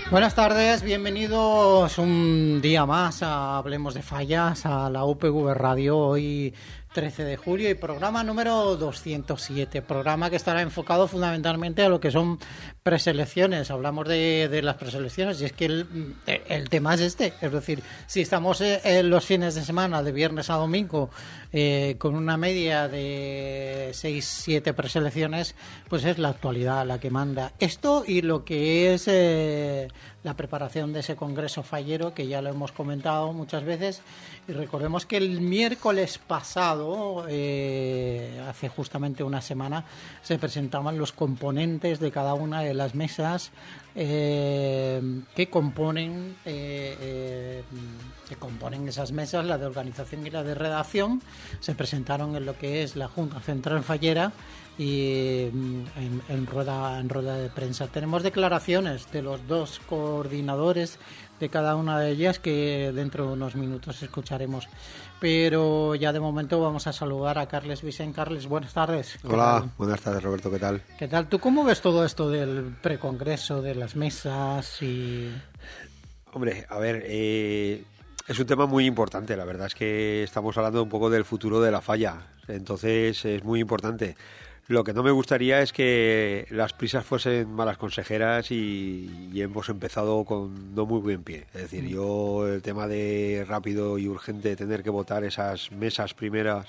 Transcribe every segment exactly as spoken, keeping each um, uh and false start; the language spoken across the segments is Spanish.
Buenas tardes, bienvenidos un día más a Hablemos de Fallas, a la U P V Radio, hoy trece de julio y programa número doscientos siete, programa que estará enfocado fundamentalmente a lo que son preselecciones. Hablamos de, de las preselecciones y es que el, el tema es este, es decir, si estamos en los fines de semana de viernes a domingo eh, con una media de seis siete preselecciones, pues es la actualidad la que manda esto y lo que es eh, la preparación de ese congreso fallero, que ya lo hemos comentado muchas veces. Y recordemos que el miércoles pasado, eh, hace justamente una semana, se presentaban los componentes de cada una de las mesas eh, que componen eh, eh, que componen esas mesas, la de organización y la de redacción. Se presentaron en lo que es la Junta Central Fallera y en, en rueda en rueda de prensa. Tenemos declaraciones de los dos coordinadores de cada una de ellas que dentro de unos minutos escucharemos, pero ya de momento vamos a saludar a Carles Vicent. Carles, buenas tardes. Hola, tal? Buenas tardes, Roberto, ¿qué tal? ¿Qué tal? ¿Tú cómo ves todo esto del precongreso, de las mesas y...? Hombre, a ver, eh, es un tema muy importante. La verdad es que estamos hablando un poco del futuro de la falla, entonces es muy importante. Lo que no me gustaría es que las prisas fuesen malas consejeras y, y hemos empezado con no muy buen pie. Es decir, yo el tema de rápido y urgente tener que votar esas mesas primeras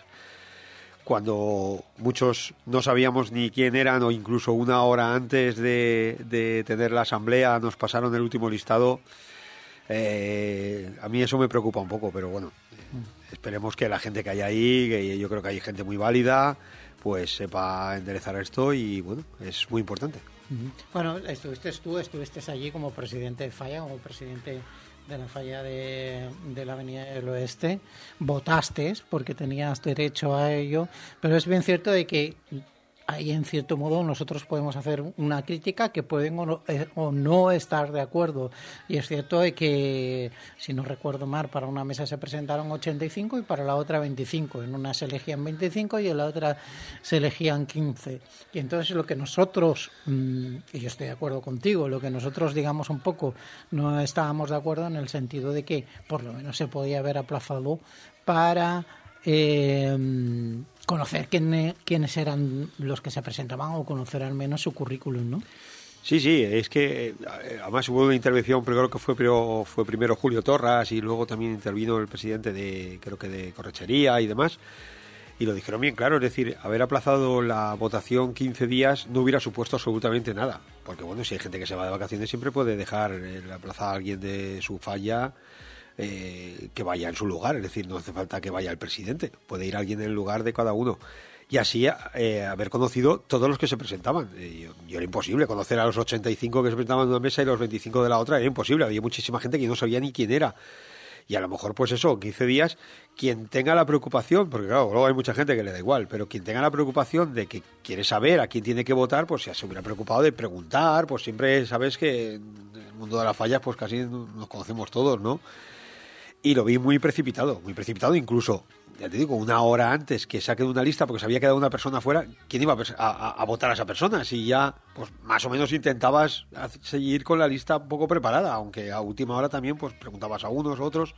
cuando muchos no sabíamos ni quién eran, o incluso una hora antes de, de tener la asamblea nos pasaron el último listado. Eh, a mí eso me preocupa un poco, pero bueno, eh, esperemos que la gente que hay ahí, que yo creo que hay gente muy válida, pues sepa enderezar esto y bueno, es muy importante. Bueno, estuviste tú, estuviste allí como presidente de Falla, como presidente de la Falla de, de la Avenida del Oeste, votaste porque tenías derecho a ello, pero es bien cierto de que ahí en cierto modo nosotros podemos hacer una crítica que pueden o no, eh, o no estar de acuerdo, y es cierto de que, si no recuerdo mal, para una mesa se presentaron ochenta y cinco y para la otra veinticinco, en una se elegían veinticinco y en la otra se elegían quince, y entonces lo que nosotros, mmm, y yo estoy de acuerdo contigo, lo que nosotros digamos un poco no estábamos de acuerdo en el sentido de que por lo menos se podía haber aplazado para eh, conocer quién, quiénes eran los que se presentaban o conocer al menos su currículum, ¿no? Sí, sí, es que además hubo una intervención, creo que fue, pero fue primero Julio Torras y luego también intervino el presidente de, creo que de Correchería y demás, y lo dijeron bien claro, es decir, haber aplazado la votación quince días no hubiera supuesto absolutamente nada, porque bueno, si hay gente que se va de vacaciones siempre puede dejar el aplazar a alguien de su falla Eh, que vaya en su lugar, es decir, no hace falta que vaya el presidente, puede ir alguien en el lugar de cada uno y así eh, haber conocido todos los que se presentaban. Eh, yo, yo era imposible conocer a los ochenta y cinco que se presentaban en una mesa y los veinticinco de la otra, era imposible, había muchísima gente que no sabía ni quién era. Y a lo mejor, pues eso, quince días, quien tenga la preocupación, porque claro, luego hay mucha gente que le da igual, pero quien tenga la preocupación de que quiere saber a quién tiene que votar, pues ya se hubiera preocupado de preguntar, pues siempre sabes que en el mundo de las fallas, pues casi nos conocemos todos, ¿no? Y lo vi muy precipitado, muy precipitado incluso, ya te digo, una hora antes que saquen una lista porque se había quedado una persona fuera, ¿quién iba a, a, a votar a esa persona? Si ya, pues más o menos intentabas seguir con la lista un poco preparada, aunque a última hora también pues preguntabas a unos, a otros.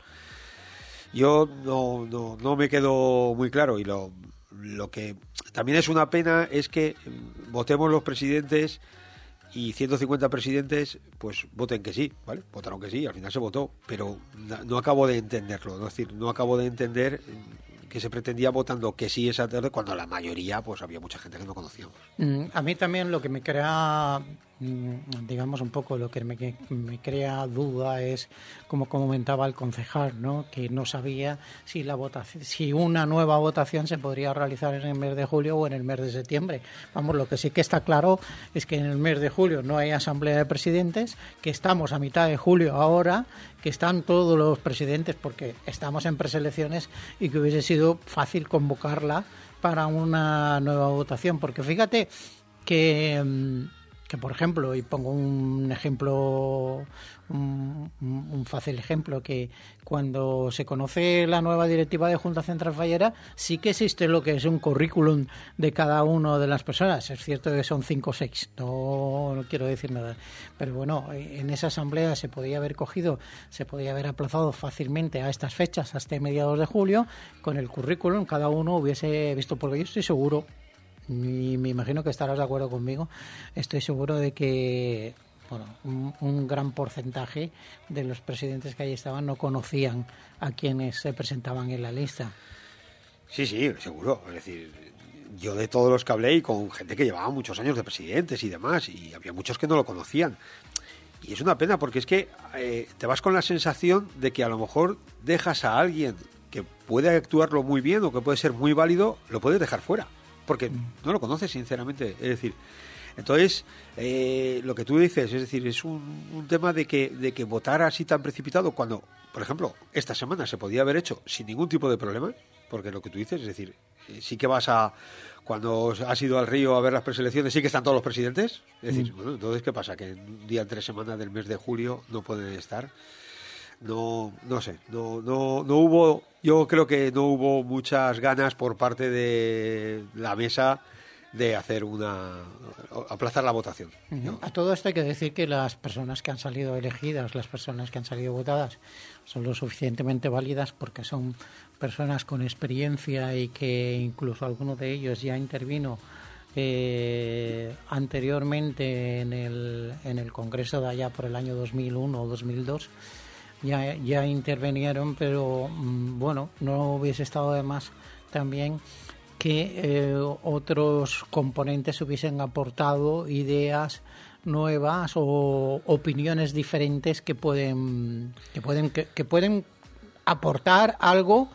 Yo no, no, no me quedó muy claro, y lo, lo que también es una pena es que votemos los presidentes y ciento cincuenta presidentes pues voten que sí, ¿vale? Votaron que sí, al final se votó, pero no acabo de entenderlo, es decir, no acabo de entender que se pretendía votando que sí esa tarde cuando la mayoría pues había mucha gente que no conocíamos. A mí también lo que me crea, digamos un poco lo que me, me crea duda es, como comentaba el concejal, ¿no? Que no sabía si la votación, si una nueva votación se podría realizar en el mes de julio o en el mes de septiembre. Vamos, lo que sí que está claro es que en el mes de julio no hay asamblea de presidentes, que estamos a mitad de julio ahora, que están todos los presidentes porque estamos en preselecciones y que hubiese sido fácil convocarla para una nueva votación, porque fíjate que que, por ejemplo, y pongo un ejemplo, un, un fácil ejemplo, que cuando se conoce la nueva directiva de Junta Central Fallera, sí que existe lo que es un currículum de cada una de las personas. Es cierto que son cinco o seis, no, no quiero decir nada. Pero bueno, en esa asamblea se podía haber cogido, se podía haber aplazado fácilmente a estas fechas, hasta mediados de julio, con el currículum, cada uno hubiese visto, porque yo estoy seguro, y me imagino que estarás de acuerdo conmigo, estoy seguro de que bueno, un, un gran porcentaje de los presidentes que allí estaban no conocían a quienes se presentaban en la lista. Sí, sí, seguro. Es decir, yo de todos los que hablé y con gente que llevaba muchos años de presidentes y demás, y había muchos que no lo conocían. Y es una pena porque es que eh, te vas con la sensación de que a lo mejor dejas a alguien que puede actuarlo muy bien o que puede ser muy válido, lo puedes dejar fuera. Porque no lo conoces, sinceramente. Es decir, entonces, eh, lo que tú dices, es decir, es un, un tema de que, de que votar así tan precipitado cuando, por ejemplo, esta semana se podía haber hecho sin ningún tipo de problema, porque lo que tú dices, es decir, eh, sí que vas a, cuando has ido al Río a ver las preselecciones, sí que están todos los presidentes. Es decir, mm. bueno, entonces, ¿qué pasa? Que un día entre semana del mes de julio no pueden estar. No, no sé, no, no, no hubo, yo creo que no hubo muchas ganas por parte de la mesa de hacer una, aplazar la votación. Uh-huh. A todo esto hay que decir que las personas que han salido elegidas, las personas que han salido votadas, son lo suficientemente válidas porque son personas con experiencia y que incluso alguno de ellos ya intervino eh, anteriormente en el, en el Congreso de allá por el año dos mil uno o dos mil dos. Ya, ya intervinieron, pero bueno, no hubiese estado de más también que eh, otros componentes hubiesen aportado ideas nuevas o opiniones diferentes que pueden que pueden que, que pueden aportar algo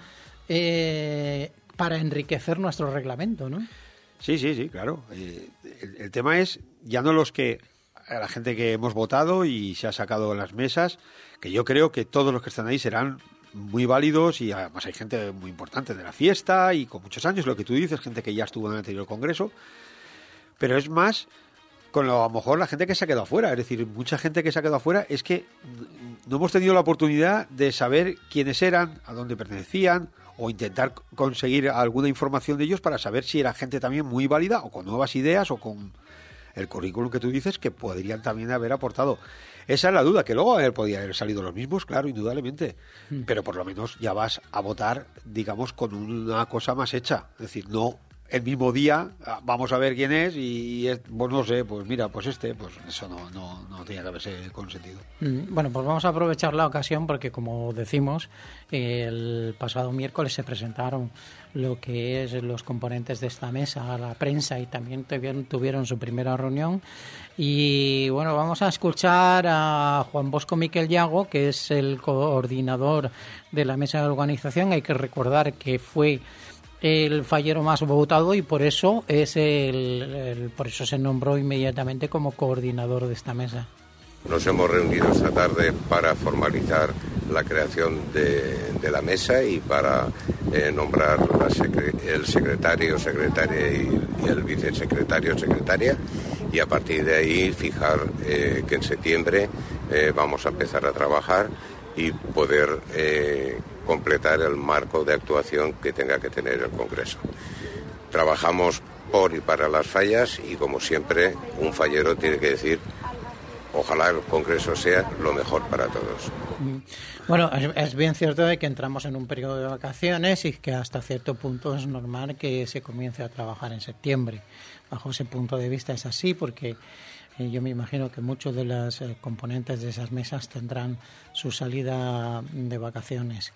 eh, para enriquecer nuestro reglamento, ¿no? Sí, sí, sí, claro. Eh, el, el tema es ya no los que a la gente que hemos votado y se ha sacado en las mesas, que yo creo que todos los que están ahí serán muy válidos y además hay gente muy importante de la fiesta y con muchos años, lo que tú dices, gente que ya estuvo en el anterior congreso, pero es más con lo, a lo mejor la gente que se ha quedado afuera, es decir, mucha gente que se ha quedado afuera es que no hemos tenido la oportunidad de saber quiénes eran, a dónde pertenecían o intentar conseguir alguna información de ellos para saber si era gente también muy válida o con nuevas ideas o con el currículum que tú dices que podrían también haber aportado. Esa es la duda, que luego podía haber salido los mismos, claro, indudablemente, mm. pero por lo menos ya vas a votar, digamos, con una cosa más hecha, es decir, no el mismo día, vamos a ver quién es y, es, pues no sé, pues mira, pues este, pues eso no, no, no tenía que haberse consentido. Bueno, pues vamos a aprovechar la ocasión porque, como decimos, el pasado miércoles se presentaron lo que es los componentes de esta mesa a la prensa y también tuvieron, tuvieron su primera reunión. Y bueno, vamos a escuchar a Juan Bosco Miquel Llago, que es el coordinador de la mesa de organización. Hay que recordar que fue el fallero más votado y por eso es el, el por eso se nombró inmediatamente como coordinador de esta mesa. Nos hemos reunido esta tarde para formalizar la creación de, de la mesa y para eh, nombrar la secre- el secretario, secretaria y, y el vicesecretario, secretaria, y a partir de ahí fijar eh, que en septiembre eh, vamos a empezar a trabajar y poder eh, completar el marco de actuación que tenga que tener el Congreso. Trabajamos por y para las fallas y, como siempre, un fallero tiene que decir: ojalá el Congreso sea lo mejor para todos. Bueno, es, es bien cierto de que entramos en un periodo de vacaciones y que hasta cierto punto es normal que se comience a trabajar en septiembre. Bajo ese punto de vista es así porque eh, yo me imagino que muchos de los eh, componentes de esas mesas tendrán su salida de vacaciones.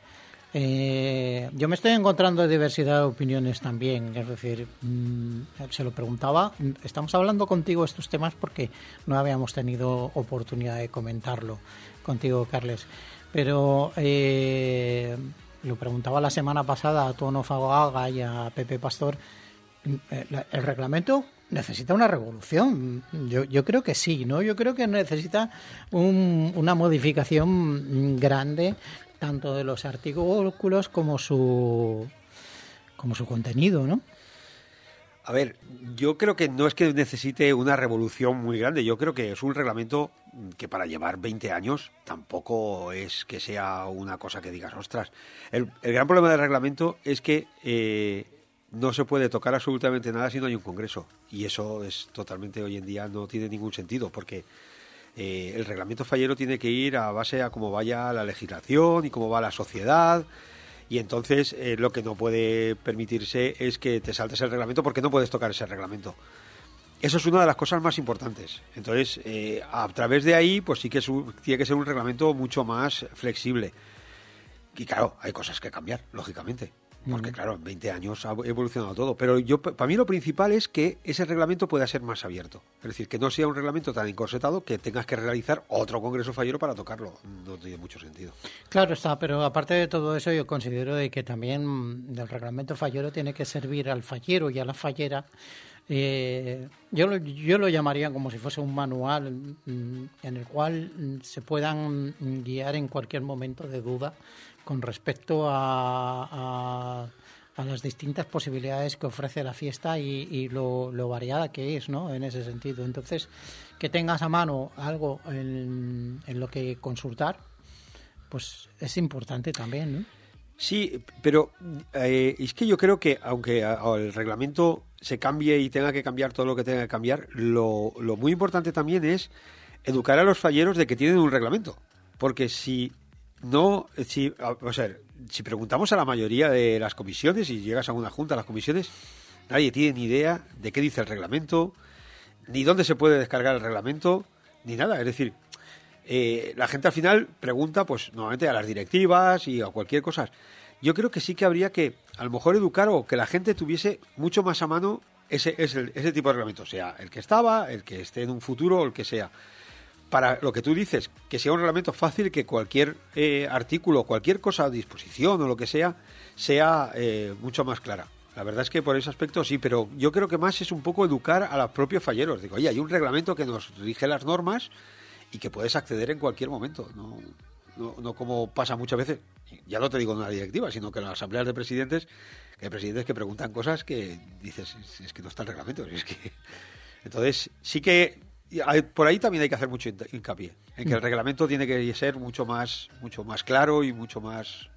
Eh, yo me estoy encontrando diversidad de opiniones también, es decir, mmm, se lo preguntaba, estamos hablando contigo estos temas porque no habíamos tenido oportunidad de comentarlo contigo, Carles, pero eh, lo preguntaba la semana pasada a Tono Fagoaga y a Pepe Pastor. El reglamento necesita una revolución. Yo, yo creo que sí, ¿no? Yo creo que necesita un, una modificación grande, tanto de los artículos como su como su contenido, ¿no? A ver, yo creo que no es que necesite una revolución muy grande, yo creo que es un reglamento que para llevar veinte años tampoco es que sea una cosa que digas, ostras. El, el gran problema del reglamento es que eh, no se puede tocar absolutamente nada si no hay un congreso, y eso es totalmente, hoy en día no tiene ningún sentido, porque eh, el reglamento fallero tiene que ir a base a cómo vaya la legislación y cómo va la sociedad. Y entonces eh, lo que no puede permitirse es que te saltes el reglamento porque no puedes tocar ese reglamento. Eso es una de las cosas más importantes. Entonces, eh, a través de ahí, pues sí que es un, tiene que ser un reglamento mucho más flexible. Y claro, hay cosas que cambiar, lógicamente. Porque claro, en veinte años ha evolucionado todo. Pero yo, para mí lo principal es que ese reglamento pueda ser más abierto. Es decir, que no sea un reglamento tan encorsetado que tengas que realizar otro congreso fallero para tocarlo. No tiene mucho sentido. Claro está, pero aparte de todo eso, yo considero de que también el reglamento fallero tiene que servir al fallero y a la fallera. Eh, yo, lo, yo lo llamaría como si fuese un manual mm, en el cual mm, se puedan guiar en cualquier momento de duda con respecto a, a, a las distintas posibilidades que ofrece la fiesta y, y lo, lo variada que es, ¿no? En ese sentido. Entonces, que tengas a mano algo en, en lo que consultar, pues es importante también, ¿no? Sí, pero eh, es que yo creo que aunque a, a el reglamento se cambie y tenga que cambiar todo lo que tenga que cambiar, lo, lo muy importante también es educar a los falleros de que tienen un reglamento. Porque si no, si, o sea, si preguntamos a la mayoría de las comisiones y llegas a una junta a las comisiones, nadie tiene ni idea de qué dice el reglamento, ni dónde se puede descargar el reglamento, ni nada. Es decir, eh, la gente al final pregunta, pues, normalmente a las directivas y a cualquier cosa. Yo creo que sí que habría que, a lo mejor, educar o que la gente tuviese mucho más a mano ese, ese, ese tipo de reglamento, sea el que estaba, el que esté en un futuro o el que sea. Para lo que tú dices, que sea un reglamento fácil, que cualquier eh, artículo, cualquier cosa a disposición o lo que sea, sea eh, mucho más clara. La verdad es que por ese aspecto sí, pero yo creo que más es un poco educar a los propios falleros. Digo, oye, hay un reglamento que nos rige las normas y que puedes acceder en cualquier momento. No, no, no como pasa muchas veces, ya no te digo en una directiva, sino que en las asambleas de presidentes, que hay presidentes que preguntan cosas que dices, es, es que no está el reglamento. Es que... Entonces, sí que por ahí también hay que hacer mucho hincapié en que el reglamento tiene que ser mucho más mucho más claro y mucho más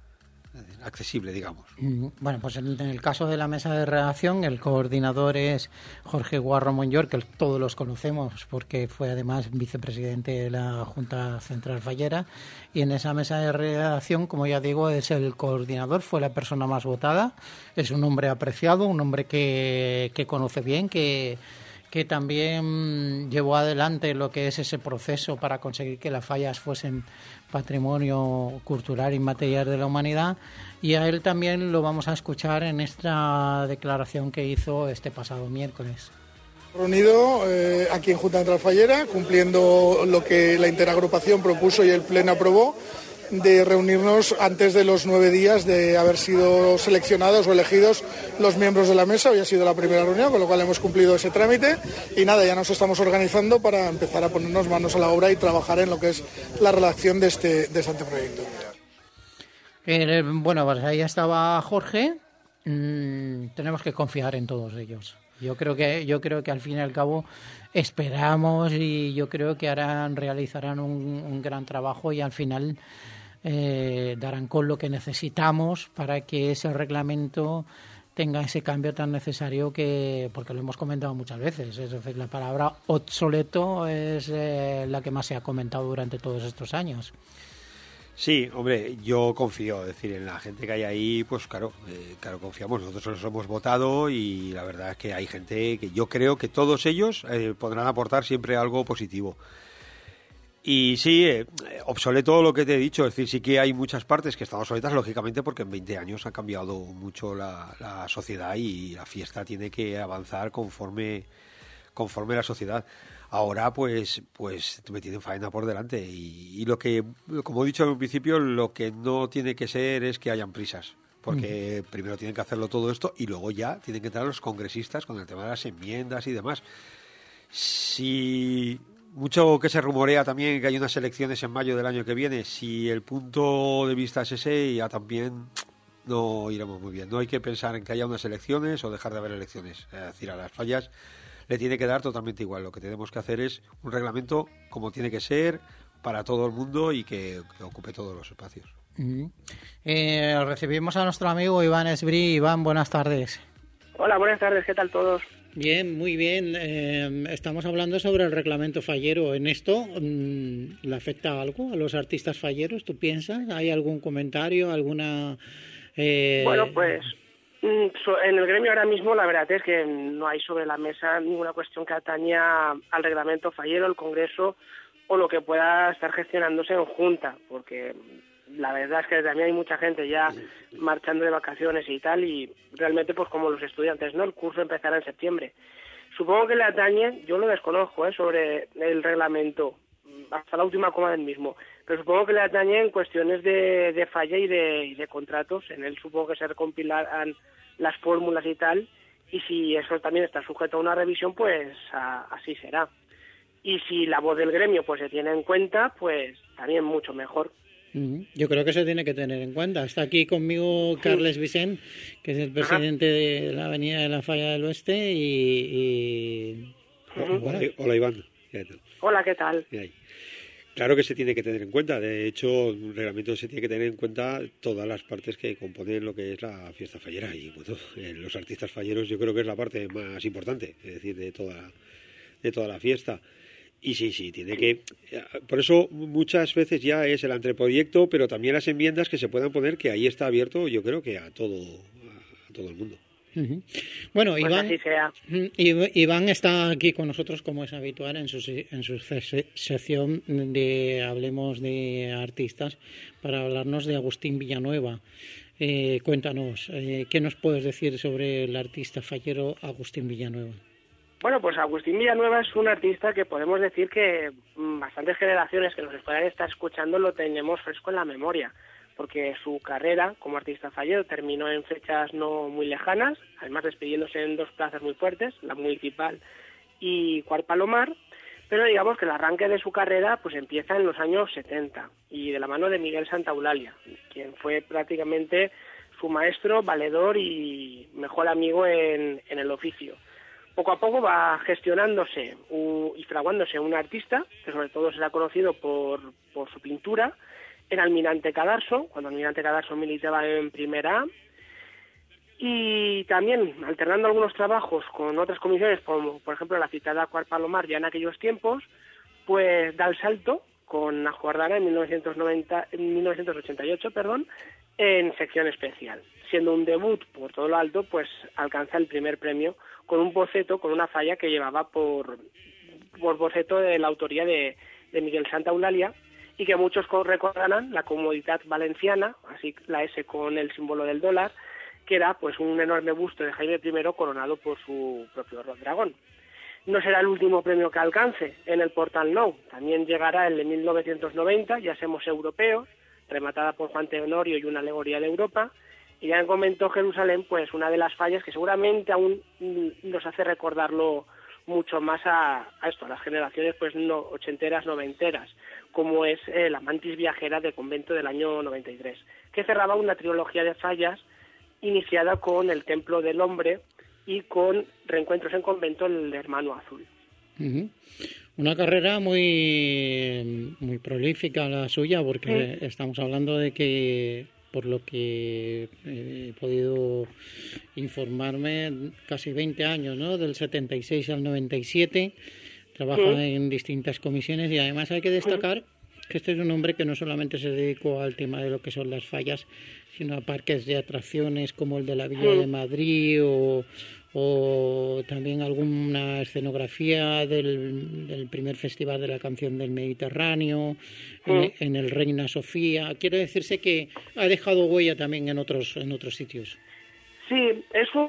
accesible, digamos. Bueno, pues en el caso de la mesa de redacción, el coordinador es Jorge Guarro Monllor, que todos los conocemos porque fue además vicepresidente de la Junta Central Fallera, y en esa mesa de redacción, como ya digo, es el coordinador, fue la persona más votada, es un hombre apreciado, un hombre que, que conoce bien, que que también llevó adelante lo que es ese proceso para conseguir que las fallas fuesen patrimonio cultural inmaterial de la humanidad, y a él también lo vamos a escuchar en esta declaración que hizo este pasado miércoles. Reunido eh, aquí en Junta Central Fallera, cumpliendo lo que la interagrupación propuso y el Pleno aprobó, de reunirnos antes de los nueve días de haber sido seleccionados o elegidos los miembros de la mesa. Hoy ha sido la primera reunión, con lo cual hemos cumplido ese trámite y nada, ya nos estamos organizando para empezar a ponernos manos a la obra y trabajar en lo que es la redacción de este, de este anteproyecto. Eh, bueno, pues ahí estaba Jorge. Mm, tenemos que confiar en todos ellos. Yo creo que yo creo que al fin y al cabo esperamos y yo creo que harán realizarán un, un gran trabajo y al final eh, darán con lo que necesitamos para que ese reglamento tenga ese cambio tan necesario, que porque lo hemos comentado muchas veces. Es decir, la palabra obsoleto es eh, la que más se ha comentado durante todos estos años. Sí, hombre, yo confío, es decir, en la gente que hay ahí, pues claro, eh, claro, confiamos, nosotros los hemos votado y la verdad es que hay gente que yo creo que todos ellos eh, podrán aportar siempre algo positivo. Y sí, eh, obsoleto lo que te he dicho, es decir, sí que hay muchas partes que están obsoletas, lógicamente, porque en veinte años ha cambiado mucho la, la sociedad y la fiesta tiene que avanzar conforme, conforme la sociedad. Ahora, pues, pues me tienen faena por delante y, y lo que, como he dicho en un principio, lo que no tiene que ser es que hayan prisas, porque uh-huh. primero tienen que hacerlo todo esto y luego ya tienen que entrar los congresistas con el tema de las enmiendas y demás. Si mucho que se rumorea también que hay unas elecciones en mayo del año que viene, si el punto de vista es ese, ya también no iremos muy bien. No hay que pensar en que haya unas elecciones o dejar de haber elecciones. Es decir, a las fallas le tiene que dar totalmente igual. Lo que tenemos que hacer es un reglamento como tiene que ser para todo el mundo y que, que ocupe todos los espacios. Uh-huh. eh, recibimos a nuestro amigo Iván Esbrí. Iván, buenas tardes. Hola, buenas tardes, ¿qué tal todos? Bien, muy bien. Eh, estamos hablando sobre el reglamento fallero. ¿En esto mmm, le afecta algo a los artistas falleros? ¿Tú piensas? ¿Hay algún comentario, alguna...? Eh... Bueno, pues en el gremio ahora mismo la verdad es que no hay sobre la mesa ninguna cuestión que ataña al reglamento fallero, el Congreso o lo que pueda estar gestionándose en Junta, porque la verdad es que también hay mucha gente ya marchando de vacaciones y tal, y realmente pues como los estudiantes, ¿no? El curso empezará en septiembre. Supongo que le atañe, yo lo desconozco, ¿eh? Sobre el reglamento, hasta la última coma del mismo, pero supongo que le atañe en cuestiones de, de falla y de, y de contratos. En él supongo que se recompilarán las fórmulas y tal, y si eso también está sujeto a una revisión, pues a, así será. Y si la voz del gremio pues se tiene en cuenta, pues también mucho mejor. Yo creo que se tiene que tener en cuenta. Está aquí conmigo Carles Vicent, que es el presidente Ajá. de la Avenida de la Falla del Oeste, y... y... Uh-huh. Hola, hola, Iván. Hola, ¿qué tal? Claro que se tiene que tener en cuenta. De hecho, un reglamento se tiene que tener en cuenta todas las partes que componen lo que es la fiesta fallera. Y bueno, los artistas falleros yo creo que es la parte más importante, es decir, de toda, de toda la fiesta. Y sí, sí, tiene que... Por eso muchas veces ya es el anteproyecto, pero también las enmiendas que se puedan poner, que ahí está abierto, yo creo que a todo, a todo el mundo. Uh-huh. Bueno, pues Iván, así sea. Iván está aquí con nosotros, como es habitual, en su, en su sección de Hablemos de Artistas, para hablarnos de Agustín Villanueva. Eh, cuéntanos, eh, ¿qué nos puedes decir sobre el artista fallero Agustín Villanueva? Bueno, pues Agustín Villanueva es un artista que podemos decir que bastantes generaciones que nos puedan estar escuchando lo tenemos fresco en la memoria, porque su carrera como artista fallero terminó en fechas no muy lejanas, además despidiéndose en dos plazas muy fuertes, la Municipal y Cuart Palomar, pero digamos que el arranque de su carrera pues empieza en los años setenta y de la mano de Miguel Santaeulalia, quien fue prácticamente su maestro, valedor y mejor amigo en, en el oficio. Poco a poco va gestionándose uh, y fraguándose un artista, que sobre todo será conocido por, por su pintura, en Almirante Cadarso, cuando Almirante Cadarso militaba en Primera A, y también alternando algunos trabajos con otras comisiones, como por ejemplo la citada Cuart Palomar ya en aquellos tiempos, pues da el salto con Ajuardana en, mil novecientos noventa, en mil novecientos ochenta y ocho, perdón, en sección especial. Siendo un debut por todo lo alto, pues alcanza el primer premio con un boceto, con una falla que llevaba por, por boceto de la autoría de, de Miguel Santaeulalia, y que muchos recordarán la Comoditat Valenciana, así la S con el símbolo del dólar, que era pues un enorme busto de Jaime primero coronado por su propio dragón. No será el último premio que alcance en el Portal Nou, también llegará el de mil novecientos noventa, Ya somos europeos, rematada por Juan Tenorio y una alegoría de Europa, y ya en Convento Jerusalén, pues una de las fallas que seguramente aún nos hace recordarlo mucho más a, a esto, a las generaciones pues no ochenteras, noventeras, como es eh, la Mantis Viajera de Convento del año noventa y tres, que cerraba una trilogía de fallas iniciada con el Templo del Hombre y con Reencuentros en Convento, el Hermano Azul. Uh-huh. Una carrera muy muy prolífica la suya, porque sí. Estamos hablando de que, por lo que he podido informarme, casi veinte años, ¿no? Del setenta y seis al noventa y siete, trabaja sí. en distintas comisiones, y además hay que destacar sí. que este es un hombre que no solamente se dedicó al tema de lo que son las fallas, sino a parques de atracciones como el de la Villa sí. de Madrid o, o también alguna escenografía del, del primer Festival de la Canción del Mediterráneo, sí. en, en el Reina Sofía. Quiere decirse que ha dejado huella también en otros en otros sitios. Sí, eso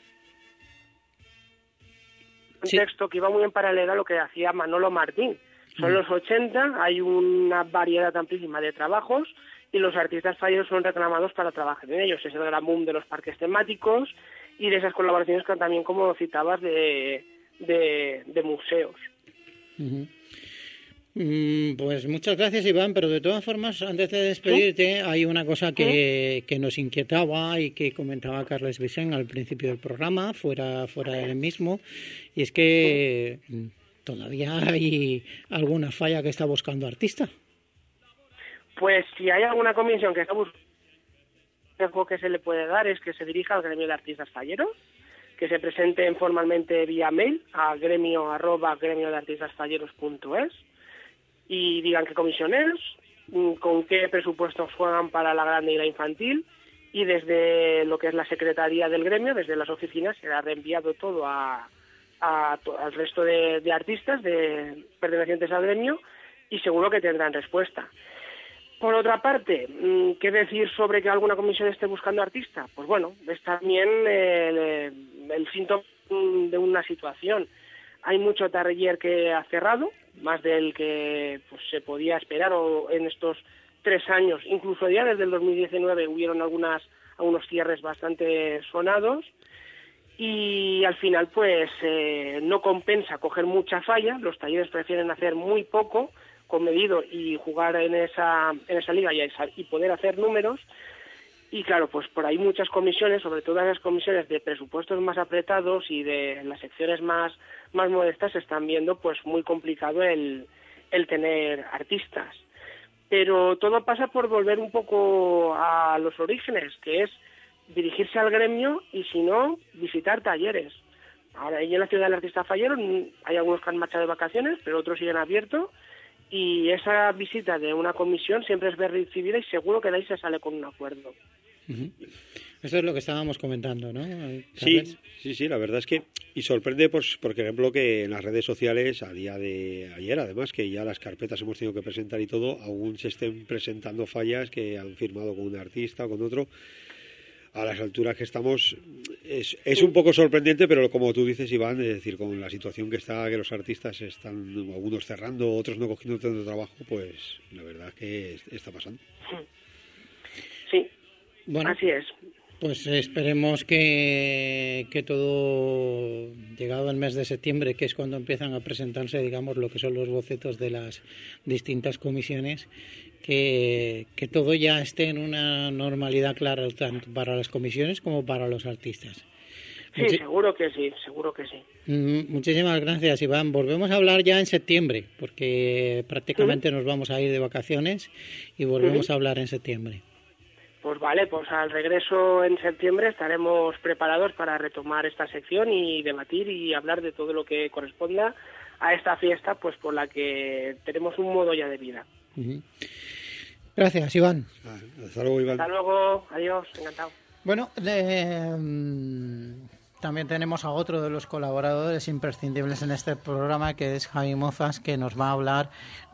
un sí. texto que iba muy en paralelo a lo que hacía Manolo Martín. Son mm. los ochenta, hay una variedad amplísima de trabajos y los artistas falleros son reclamados para trabajar en ellos. Es el gran boom de los parques temáticos y de esas colaboraciones que también, como citabas, de, de, de museos. Uh-huh. Mm, pues muchas gracias, Iván, pero de todas formas, antes de despedirte, ¿sí? Hay una cosa que, que nos inquietaba y que comentaba Carles Vicent al principio del programa, fuera, fuera del mismo, y es que ¿sí? todavía hay alguna falla que está buscando artista. Pues si hay alguna comisión que está buscando, el juego que se le puede dar es que se dirija al gremio de artistas falleros, que se presenten formalmente vía mail a gremio arroba gremio de artistas falleros punto es y digan qué comisión es, con qué presupuestos juegan para la grande y la infantil, y desde lo que es la secretaría del gremio, desde las oficinas, será reenviado todo a, a, al resto de, de artistas de pertenecientes al gremio, y seguro que tendrán respuesta. Por otra parte, ¿qué decir sobre que alguna comisión esté buscando artista? Pues bueno, es también el, el síntoma de una situación. Hay mucho taller que ha cerrado, más del que pues, se podía esperar o en estos tres años. Incluso ya desde el dos mil diecinueve hubieron algunas, algunos cierres bastante sonados, y al final pues eh, no compensa coger mucha falla. Los talleres prefieren hacer muy poco, comedido, y jugar en esa en esa liga y, esa, y poder hacer números. Y claro, pues por ahí muchas comisiones, sobre todo las comisiones de presupuestos más apretados y de las secciones más más modestas, están viendo pues muy complicado el, el tener artistas. Pero todo pasa por volver un poco a los orígenes, que es dirigirse al gremio y, si no, visitar talleres. Ahora, ahí en la ciudad del artista fallero hay algunos que han marchado de vacaciones, pero otros siguen abiertos, y esa visita de una comisión siempre es bien recibida y seguro que de ahí se sale con un acuerdo. Uh-huh. Esto es lo que estábamos comentando, ¿no? Sí, sí, sí, la verdad es que, y sorprende, pues, por ejemplo, que en las redes sociales, a día de ayer, además, que ya las carpetas hemos tenido que presentar y todo, aún se estén presentando fallas que han firmado con un artista o con otro. A las alturas que estamos, es, es un poco sorprendente, pero como tú dices, Iván, es decir, con la situación que está, que los artistas están, algunos cerrando, otros no cogiendo tanto trabajo, pues la verdad es que está pasando. Sí, bueno, así es. Pues esperemos que, que todo, llegado el mes de septiembre, que es cuando empiezan a presentarse, digamos, lo que son los bocetos de las distintas comisiones, que, que todo ya esté en una normalidad clara, tanto para las comisiones como para los artistas. Sí, Muchi- seguro que sí, seguro que sí. Muchísimas gracias, Iván. Volvemos a hablar ya en septiembre, porque prácticamente uh-huh. nos vamos a ir de vacaciones y volvemos uh-huh. a hablar en septiembre. Pues vale, pues al regreso en septiembre estaremos preparados para retomar esta sección y debatir y hablar de todo lo que corresponda a esta fiesta, pues por la que tenemos un modo ya de vida. Uh-huh. Gracias, Iván. Hasta luego, Iván. Hasta luego, adiós, encantado. Bueno, eh, también tenemos a otro de los colaboradores imprescindibles en este programa, que es Javi Mozas, que nos va a hablar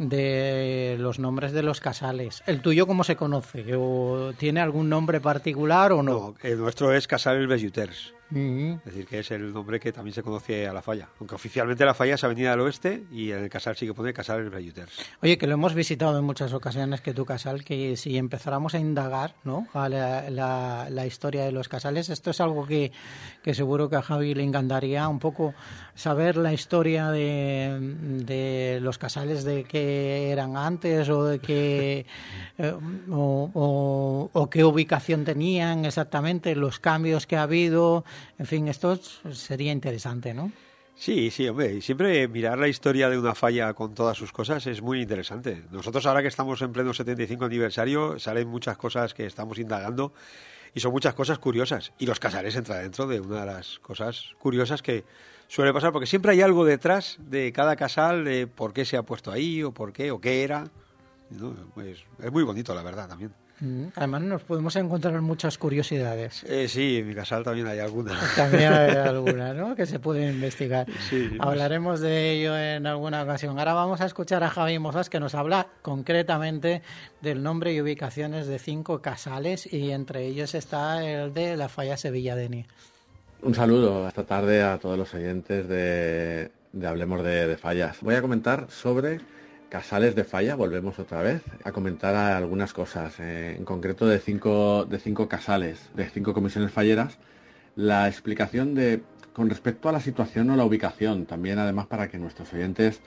de los nombres de los casales. ¿El tuyo cómo se conoce? ¿O tiene algún nombre particular o no? No, el nuestro es Casal Belluters. Uh-huh. Es decir, que es el nombre que también se conoce a la falla. Aunque oficialmente la falla es Avenida del Oeste y en el casal sí que pone Casal Belluters. Oye, que lo hemos visitado en muchas ocasiones, que tu casal, que si empezáramos a indagar, ¿no?, a la, la, la historia de los casales, esto es algo que, que seguro que a Javi le encantaría un poco saber la historia de, de los casales, de qué eran antes o de qué eh, o, o, o qué ubicación tenían exactamente, los cambios que ha habido. En fin, esto sería interesante, ¿no? Sí, sí, hombre, y siempre mirar la historia de una falla con todas sus cosas es muy interesante. Nosotros ahora que estamos en pleno setenta y cinco aniversario, salen muchas cosas que estamos indagando y son muchas cosas curiosas. Y los casales entran dentro de una de las cosas curiosas que suele pasar, porque siempre hay algo detrás de cada casal, de por qué se ha puesto ahí, o por qué, o qué era. ¿No? Pues es muy bonito, la verdad, también. Además nos podemos encontrar muchas curiosidades. Eh, sí, en mi casal también hay alguna. También hay alguna, ¿no?, que se puede investigar. Sí, hablaremos de ello en alguna ocasión. Ahora vamos a escuchar a Javi Mozas, que nos habla concretamente del nombre y ubicaciones de cinco casales, y entre ellos está el de la falla Sevilla-Denia. Un saludo esta tarde a todos los oyentes de, de Hablemos de, de Fallas. Voy a comentar sobre casales de falla, volvemos otra vez a comentar algunas cosas, eh, en concreto de cinco, de cinco casales, de cinco comisiones falleras, la explicación de con respecto a la situación o la ubicación, también además para que nuestros oyentes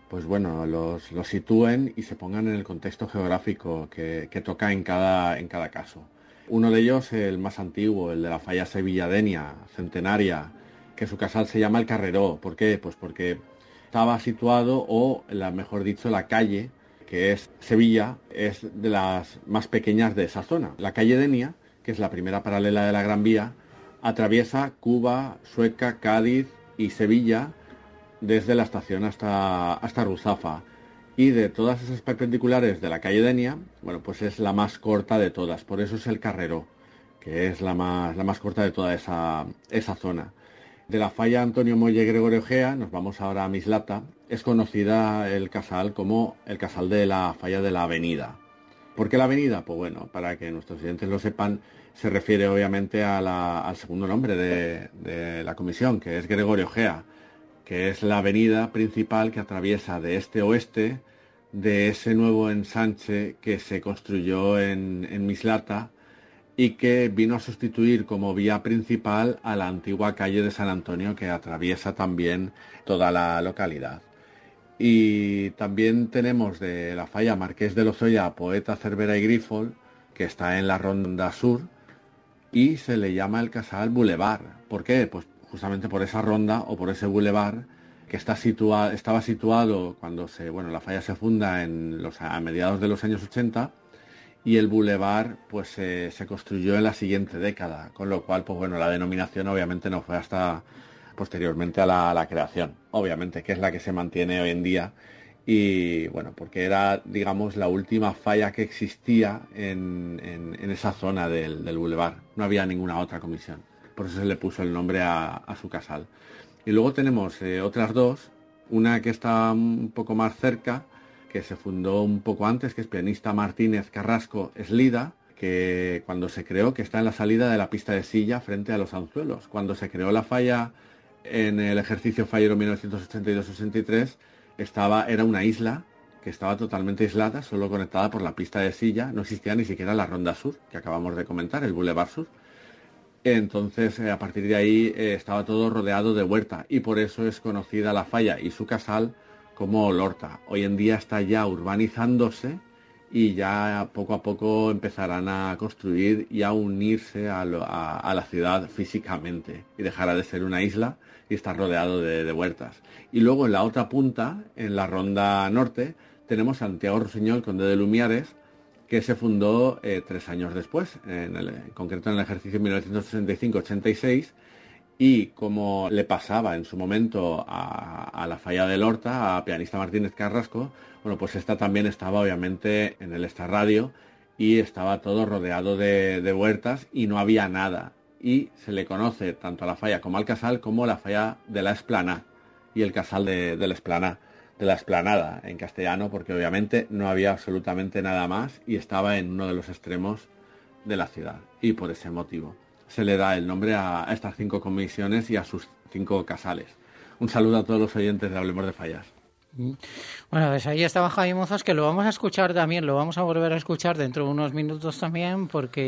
pues bueno, los, los sitúen y se pongan en el contexto geográfico que, que toca en cada, en cada caso. Uno de ellos, el más antiguo, el de la falla sevilladenia, centenaria, que su casal se llama El Carreró. ¿Por qué? Pues porque estaba situado, o la, mejor dicho, la calle, que es Sevilla, es de las más pequeñas de esa zona. La calle Denia, que es la primera paralela de la Gran Vía, atraviesa Cuba, Sueca, Cádiz y Sevilla desde la estación hasta, hasta Ruzafa. Y de todas esas perpendiculares de la calle Denia, bueno, pues es la más corta de todas. Por eso es El Carreró, que es la más, la más corta de toda esa, esa zona. De la falla Antonio Molle Gregorio Gea nos vamos ahora a Mislata. Es conocida el casal como el casal de la falla de la Avenida. ¿Por qué la Avenida? Pues bueno, para que nuestros oyentes lo sepan, se refiere obviamente a la, al segundo nombre de, de la comisión, que es Gregorio Gea, que es la avenida principal que atraviesa de este a oeste de ese nuevo ensanche que se construyó en, en Mislata y que vino a sustituir como vía principal a la antigua calle de San Antonio, que atraviesa también toda la localidad. Y también tenemos de la falla Marqués de Lozoya, Poeta, Cervera y Grifol, que está en la Ronda Sur, y se le llama el Casal Boulevard. ¿Por qué? Pues justamente por esa ronda o por ese boulevard que está situa- estaba situado cuando se, bueno, la falla se funda en los, a mediados de los años ochenta, y el boulevard pues eh, se construyó en la siguiente década, con lo cual pues bueno, la denominación obviamente no fue hasta posteriormente a la, a la creación, obviamente, que es la que se mantiene hoy en día. Y bueno, porque era, digamos, la última falla que existía en, en, en esa zona del, del boulevard. No había ninguna otra comisión, por eso se le puso el nombre a, a su casal. Y luego tenemos eh, otras dos, una que está un poco más cerca, que se fundó un poco antes, que es Pianista Martínez Carrasco Eslida, que cuando se creó, que está en la salida de la pista de Silla frente a los Anzuelos. Cuando se creó la falla en el ejercicio fallero mil novecientos ochenta y dos ochenta y tres, estaba, era una isla que estaba totalmente aislada, solo conectada por la pista de Silla. No existía ni siquiera la Ronda Sur, que acabamos de comentar, el Boulevard Sur. Entonces, eh, a partir de ahí eh, estaba todo rodeado de huerta, y por eso es conocida la falla y su casal como Olorta. Hoy en día está ya urbanizándose y ya poco a poco empezarán a construir y a unirse a, lo, a, a la ciudad físicamente, y dejará de ser una isla y estar rodeado de, de huertas. Y luego en la otra punta, en la Ronda Norte, tenemos Santiago Rossinyol, conde de Lumiares, que se fundó eh, tres años después, en, el, en concreto en el ejercicio mil novecientos sesenta y cinco ochenta y seis, y como le pasaba en su momento a, a la falla del Horta, a Pianista Martínez Carrasco, bueno, pues esta también estaba obviamente en el extrarradio y estaba todo rodeado de, de huertas y no había nada. Y se le conoce tanto a la falla como al casal como la falla de la Esplana y el casal de, de la Esplana, de la Esplanada en castellano, porque obviamente no había absolutamente nada más y estaba en uno de los extremos de la ciudad, y por ese motivo se le da el nombre a estas cinco comisiones y a sus cinco casales. Un saludo a todos los oyentes de Hablemos de Fallas. Bueno, pues ahí estaba Jaime Mozas, que lo vamos a escuchar también, lo vamos a volver a escuchar dentro de unos minutos también,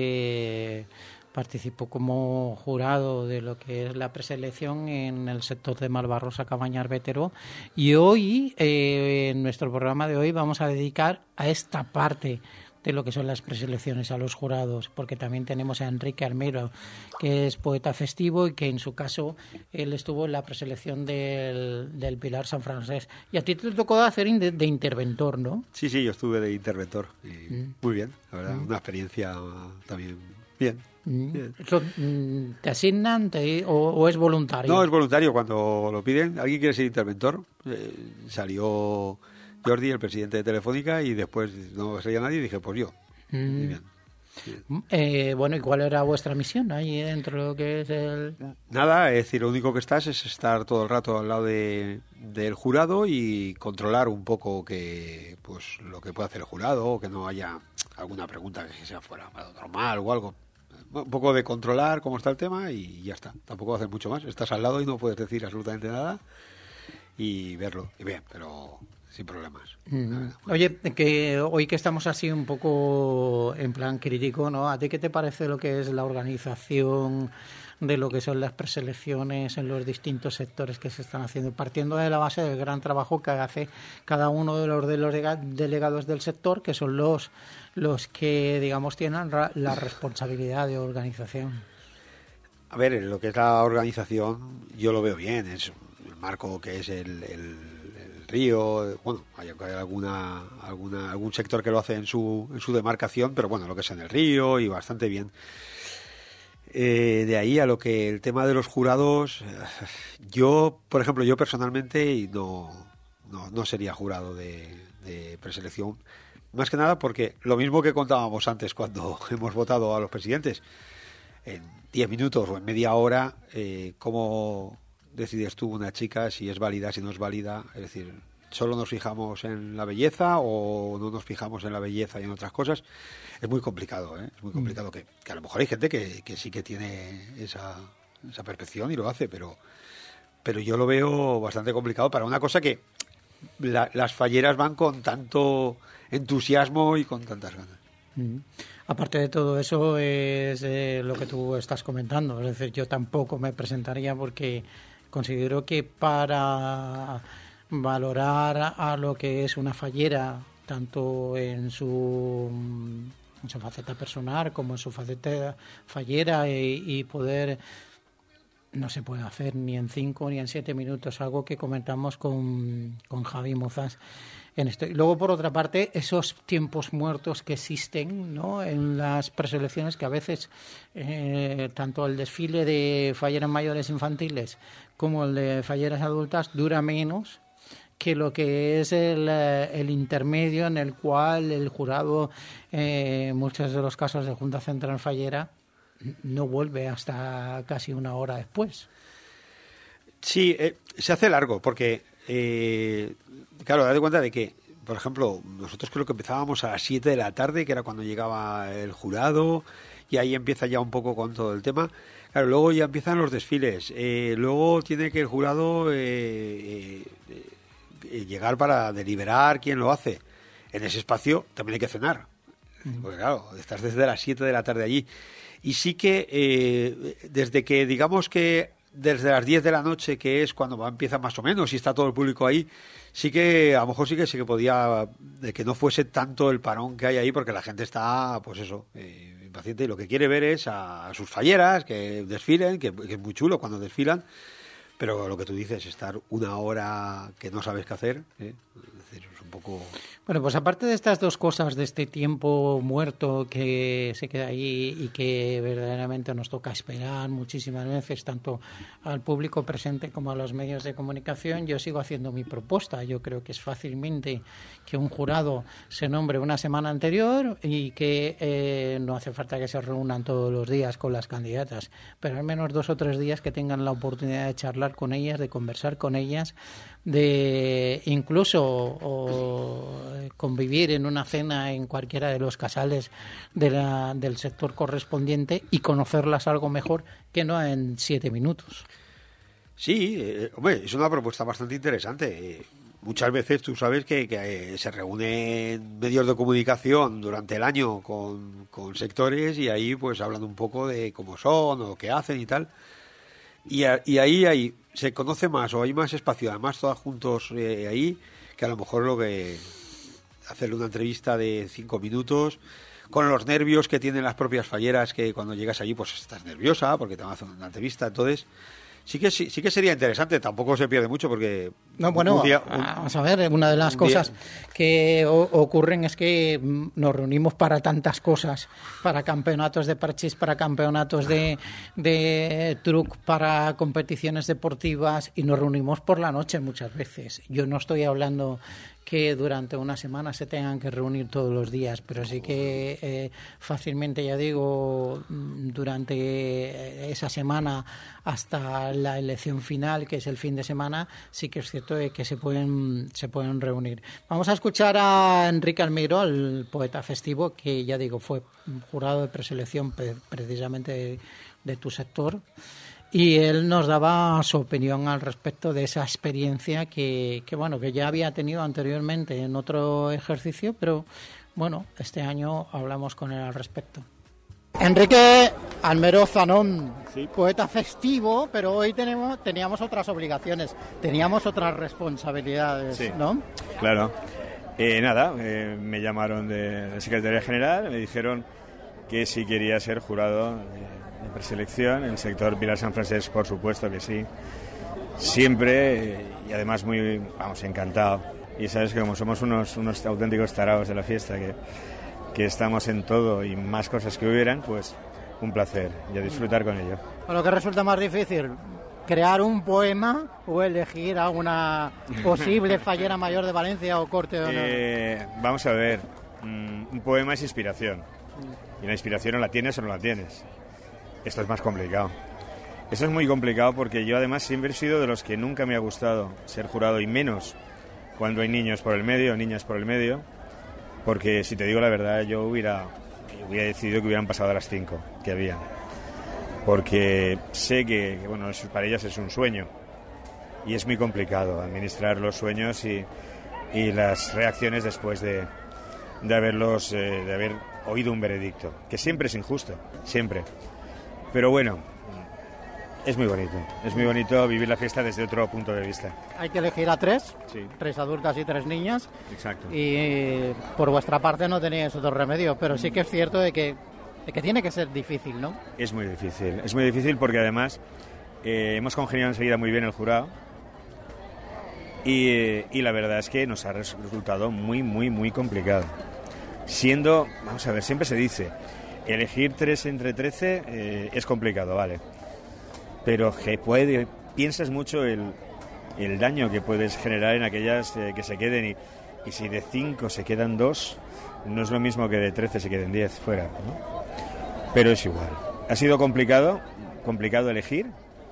porque participó como jurado de lo que es la preselección en el sector de Malvarrosa, Cabañar, Bétero, y hoy, eh, en nuestro programa de hoy, vamos a dedicar a esta parte de lo que son las preselecciones, a los jurados, porque también tenemos a Enrique Armero, que es poeta festivo y que en su caso él estuvo en la preselección del, del Pilar San Francés. Y a ti te tocó hacer de, de interventor, ¿no? Sí, sí, yo estuve de interventor. Y mm. Muy bien, la verdad, mm. una experiencia también bien. Mm. bien. Eso, ¿te asignan te, o, o es voluntario? No, es voluntario cuando lo piden. ¿Alguien quiere ser interventor? Eh, salió Jordi, el presidente de Telefónica, y después no salía nadie y dije, pues yo. Mm. Bien. Bien. Eh, bueno, ¿y cuál era vuestra misión ahí dentro de lo que es el...? Nada, es decir, lo único que estás es estar todo el rato al lado de, del jurado y controlar un poco que, pues, lo que puede hacer el jurado, o que no haya alguna pregunta que sea fuera normal o algo. Un poco de controlar cómo está el tema y ya está. Tampoco hacer mucho más. Estás al lado y no puedes decir absolutamente nada. y verlo. Y bien, pero sin problemas. Mm. Oye, que hoy que estamos así un poco en plan crítico, ¿no? ¿A ti qué te parece lo que es la organización de lo que son las preselecciones en los distintos sectores que se están haciendo, partiendo de la base del gran trabajo que hace cada uno de los de los delegados del sector, que son los los que, digamos, tienen la responsabilidad de organización? A ver, lo que es la organización yo lo veo bien, es el marco que es el, el, el río, bueno, hay, hay alguna, alguna algún sector que lo hace en su en su demarcación, pero bueno, lo que es en el río y bastante bien. Eh, de ahí a lo que el tema de los jurados, yo, por ejemplo, yo personalmente no, no, no sería jurado de, de preselección, más que nada porque lo mismo que contábamos antes cuando hemos votado a los presidentes, en diez minutos o en media hora, eh, ¿cómo decides tú una chica si es válida, si no es válida? Es decir, ¿solo nos fijamos en la belleza o no nos fijamos en la belleza y en otras cosas? Es muy complicado, ¿eh? Es muy complicado, que, que a lo mejor hay gente que, que sí que tiene esa, esa percepción y lo hace, pero, pero yo lo veo bastante complicado para una cosa que la, las falleras van con tanto entusiasmo y con tantas ganas. Mm. Aparte de todo eso es eh, lo que tú estás comentando, es decir, yo tampoco me presentaría porque considero que para valorar a lo que es una fallera, tanto en su, en su faceta personal como en su faceta fallera, y, y poder, no se puede hacer ni en cinco ni en siete minutos, algo que comentamos con, con Javi Mozas en esto. Y luego, por otra parte, esos tiempos muertos que existen, ¿no?, en las preselecciones, que a veces eh, tanto el desfile de falleras mayores infantiles como el de falleras adultas dura menos que lo que es el, el intermedio, en el cual el jurado, eh, en muchos de los casos de Junta Central Fallera, no vuelve hasta casi una hora después. Sí, eh, se hace largo, porque, eh, claro, date cuenta de que, por ejemplo, nosotros creo que empezábamos a las siete de la tarde, que era cuando llegaba el jurado, y ahí empieza ya un poco con todo el tema. Claro, luego ya empiezan los desfiles, eh, luego tiene que el jurado eh, eh, llegar para deliberar quién lo hace. En ese espacio también hay que cenar, porque claro, estás desde las siete de la tarde allí. Y sí que eh, desde que, digamos que desde las diez de la noche, que es cuando va, empieza más o menos, y está todo el público ahí, sí que a lo mejor sí que sí que podía, de que no fuese tanto el parón que hay ahí, porque la gente está, pues eso, eh, impaciente, y lo que quiere ver es a, a sus falleras, que desfilen, que, que es muy chulo cuando desfilan, pero lo que tú dices, estar una hora que no sabes qué hacer, ¿eh? Es decir, es un poco... Bueno, pues aparte de estas dos cosas, de este tiempo muerto que se queda ahí y que verdaderamente nos toca esperar muchísimas veces, tanto al público presente como a los medios de comunicación, yo sigo haciendo mi propuesta. Yo creo que es fácilmente que un jurado se nombre una semana anterior y que eh, no hace falta que se reúnan todos los días con las candidatas, pero al menos dos o tres días que tengan la oportunidad de charlar con ellas, de conversar con ellas, de incluso o, convivir en una cena en cualquiera de los casales de la, del sector correspondiente y conocerlas algo mejor que no en siete minutos. Sí, eh, hombre, es una propuesta bastante interesante. Eh, muchas veces tú sabes que, que eh, se reúnen medios de comunicación durante el año con, con sectores y ahí pues hablan un poco de cómo son o qué hacen y tal. Y, a, y ahí, ahí se conoce más o hay más espacio, además todas juntos eh, ahí, que a lo mejor lo que hacerle una entrevista de cinco minutos con los nervios que tienen las propias falleras, que cuando llegas allí pues estás nerviosa porque te van a hacer una entrevista. Entonces sí que sí, sí que sería interesante, tampoco se pierde mucho porque no, bueno, un día, un, vamos a ver, una de las cosas día... que o, ocurren es que nos reunimos para tantas cosas, para campeonatos de parchís, para campeonatos de, de truc, para competiciones deportivas, y nos reunimos por la noche muchas veces. Yo no estoy hablando que durante una semana se tengan que reunir todos los días, pero sí que eh, fácilmente, ya digo, durante esa semana hasta la elección final, que es el fin de semana, sí que es cierto que se pueden se pueden reunir. Vamos a escuchar a Enrique Almeiro, el poeta festivo, que ya digo, fue jurado de preselección precisamente de, de tu sector, y él nos daba su opinión al respecto de esa experiencia que, que bueno, que ya había tenido anteriormente en otro ejercicio, pero bueno, este año hablamos con él al respecto. Enrique Almero Zanón, sí. Poeta festivo, pero hoy tenemos, teníamos otras obligaciones, teníamos otras responsabilidades, sí, ¿no? Claro. Eh, nada, eh, me llamaron de, de Secretaría General, me dijeron que si quería ser jurado de, de preselección, en el sector Pilar San Francés, por supuesto que sí. Siempre, eh, y además muy, vamos, encantado. Y sabes que como somos unos, unos auténticos tarados de la fiesta, que... que estamos en todo y más cosas que hubieran, pues un placer y a disfrutar con ello. Lo que resulta más difícil, crear un poema o elegir a una posible fallera mayor de Valencia o corte de honor. Eh, vamos a ver, un poema es inspiración y la inspiración o la tienes o no la tienes. Esto es más complicado. Esto es muy complicado porque yo además siempre he sido de los que nunca me ha gustado ser jurado y menos cuando hay niños por el medio o niñas por el medio. Porque, si te digo la verdad, yo hubiera, hubiera decidido que hubieran pasado a las cinco que había. Porque sé que, que, bueno, para ellas es un sueño. Y es muy complicado administrar los sueños y, y las reacciones después de, de, haberlos, eh, de haber oído un veredicto. Que siempre es injusto, siempre. Pero bueno, es muy bonito. Es muy bonito vivir la fiesta desde otro punto de vista. Hay que elegir a tres, sí. Tres adultas y tres niñas. Exacto. Y por vuestra parte no teníais otro remedio, pero sí que es cierto de que, de que tiene que ser difícil, ¿no? Es muy difícil, es muy difícil porque además eh, hemos congeniado enseguida muy bien el jurado y, eh, y la verdad es que nos ha resultado muy, muy, muy complicado. Siendo, vamos a ver, siempre se dice, elegir tres entre trece eh, es complicado, vale. Pero que puede, piensas mucho el, el daño que puedes generar en aquellas eh, que se queden y, y si de cinco se quedan dos, no es lo mismo que de trece se queden diez fuera, ¿no? Pero es igual. Ha sido complicado, complicado elegir,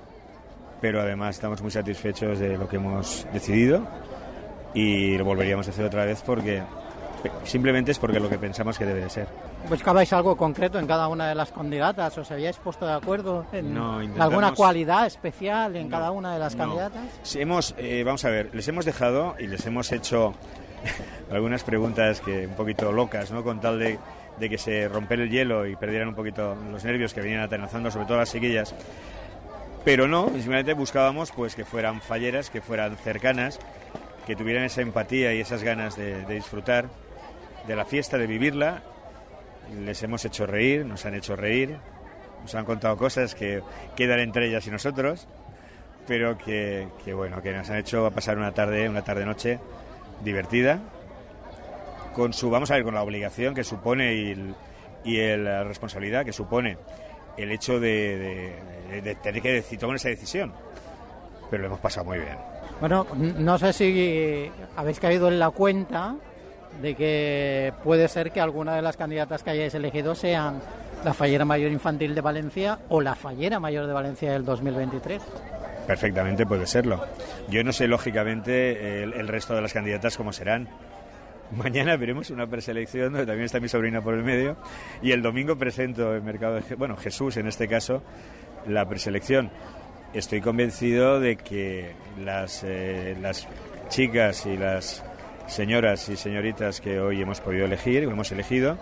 pero además estamos muy satisfechos de lo que hemos decidido y lo volveríamos a hacer otra vez porque simplemente es porque es lo que pensamos que debe de ser. ¿Buscabais algo concreto en cada una de las candidatas? ¿Os habíais puesto de acuerdo en no, alguna cualidad especial en no, cada una de las no. candidatas? Sí, hemos, eh, vamos a ver, les hemos dejado y les hemos hecho algunas preguntas que un poquito locas, ¿no? Con tal de, de que se rompiera el hielo y perdieran un poquito los nervios que venían atenazando, sobre todo las chiquillas. Pero no, simplemente buscábamos pues que fueran falleras, que fueran cercanas, que tuvieran esa empatía y esas ganas de, de disfrutar de la fiesta, de vivirla. Les hemos hecho reír, nos han hecho reír, nos han contado cosas que quedan entre ellas y nosotros, pero que, que bueno, que nos han hecho pasar una tarde, una tarde-noche divertida, con su, vamos a ver, con la obligación que supone y, el, y el, la responsabilidad que supone el hecho de, de, de tener que decir, tomar esa decisión, pero lo hemos pasado muy bien. Bueno, no sé si habéis caído en la cuenta de que puede ser que alguna de las candidatas que hayáis elegido sean la fallera mayor infantil de Valencia o la fallera mayor de Valencia del dos mil veintitrés. Perfectamente puede serlo. Yo no sé, lógicamente, el, el resto de las candidatas cómo serán. Mañana veremos una preselección donde también está mi sobrina por el medio y el domingo presento el mercado de, bueno, Jesús en este caso, la preselección. Estoy convencido de que las, eh, las chicas y las señoras y señoritas que hoy hemos podido elegir, o hemos elegido,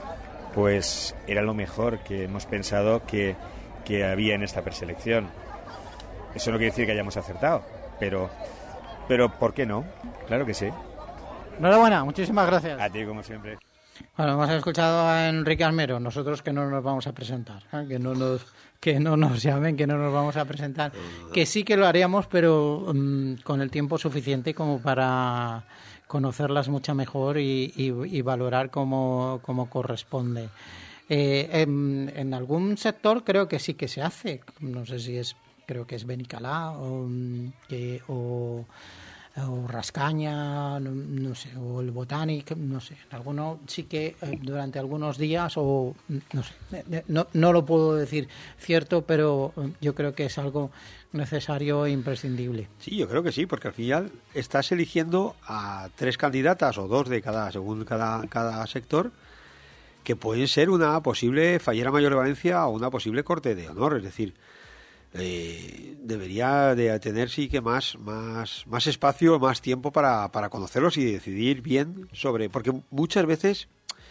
pues era lo mejor que hemos pensado que, que había en esta preselección. Eso no quiere decir que hayamos acertado, pero, pero ¿por qué no? Claro que sí. Enhorabuena, muchísimas gracias. A ti, como siempre. Bueno, hemos escuchado a Enrique Almero, nosotros que no nos vamos a presentar, ¿eh? que no nos que no nos llamen, que no nos vamos a presentar, que sí que lo haríamos, pero um, con el tiempo suficiente como para conocerlas mucho mejor y, y, y valorar como, como corresponde. Eh, en, en algún sector creo que sí que se hace, no sé si es, creo que es Benicalá o, que, o, o Rascaña, no, no sé, o el Botanic, no sé, en alguno sí que eh, durante algunos días o no sé, no, no lo puedo decir cierto, pero yo creo que es algo necesario e imprescindible. Sí, yo creo que sí, porque al final estás eligiendo a tres candidatas o dos de cada, según cada, cada sector, que pueden ser una posible fallera mayor de Valencia o una posible corte de honor. Es decir, eh, debería de tener sí que más más más espacio, más tiempo para, para conocerlos y decidir bien sobre, porque muchas veces,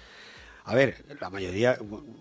a ver, la mayoría,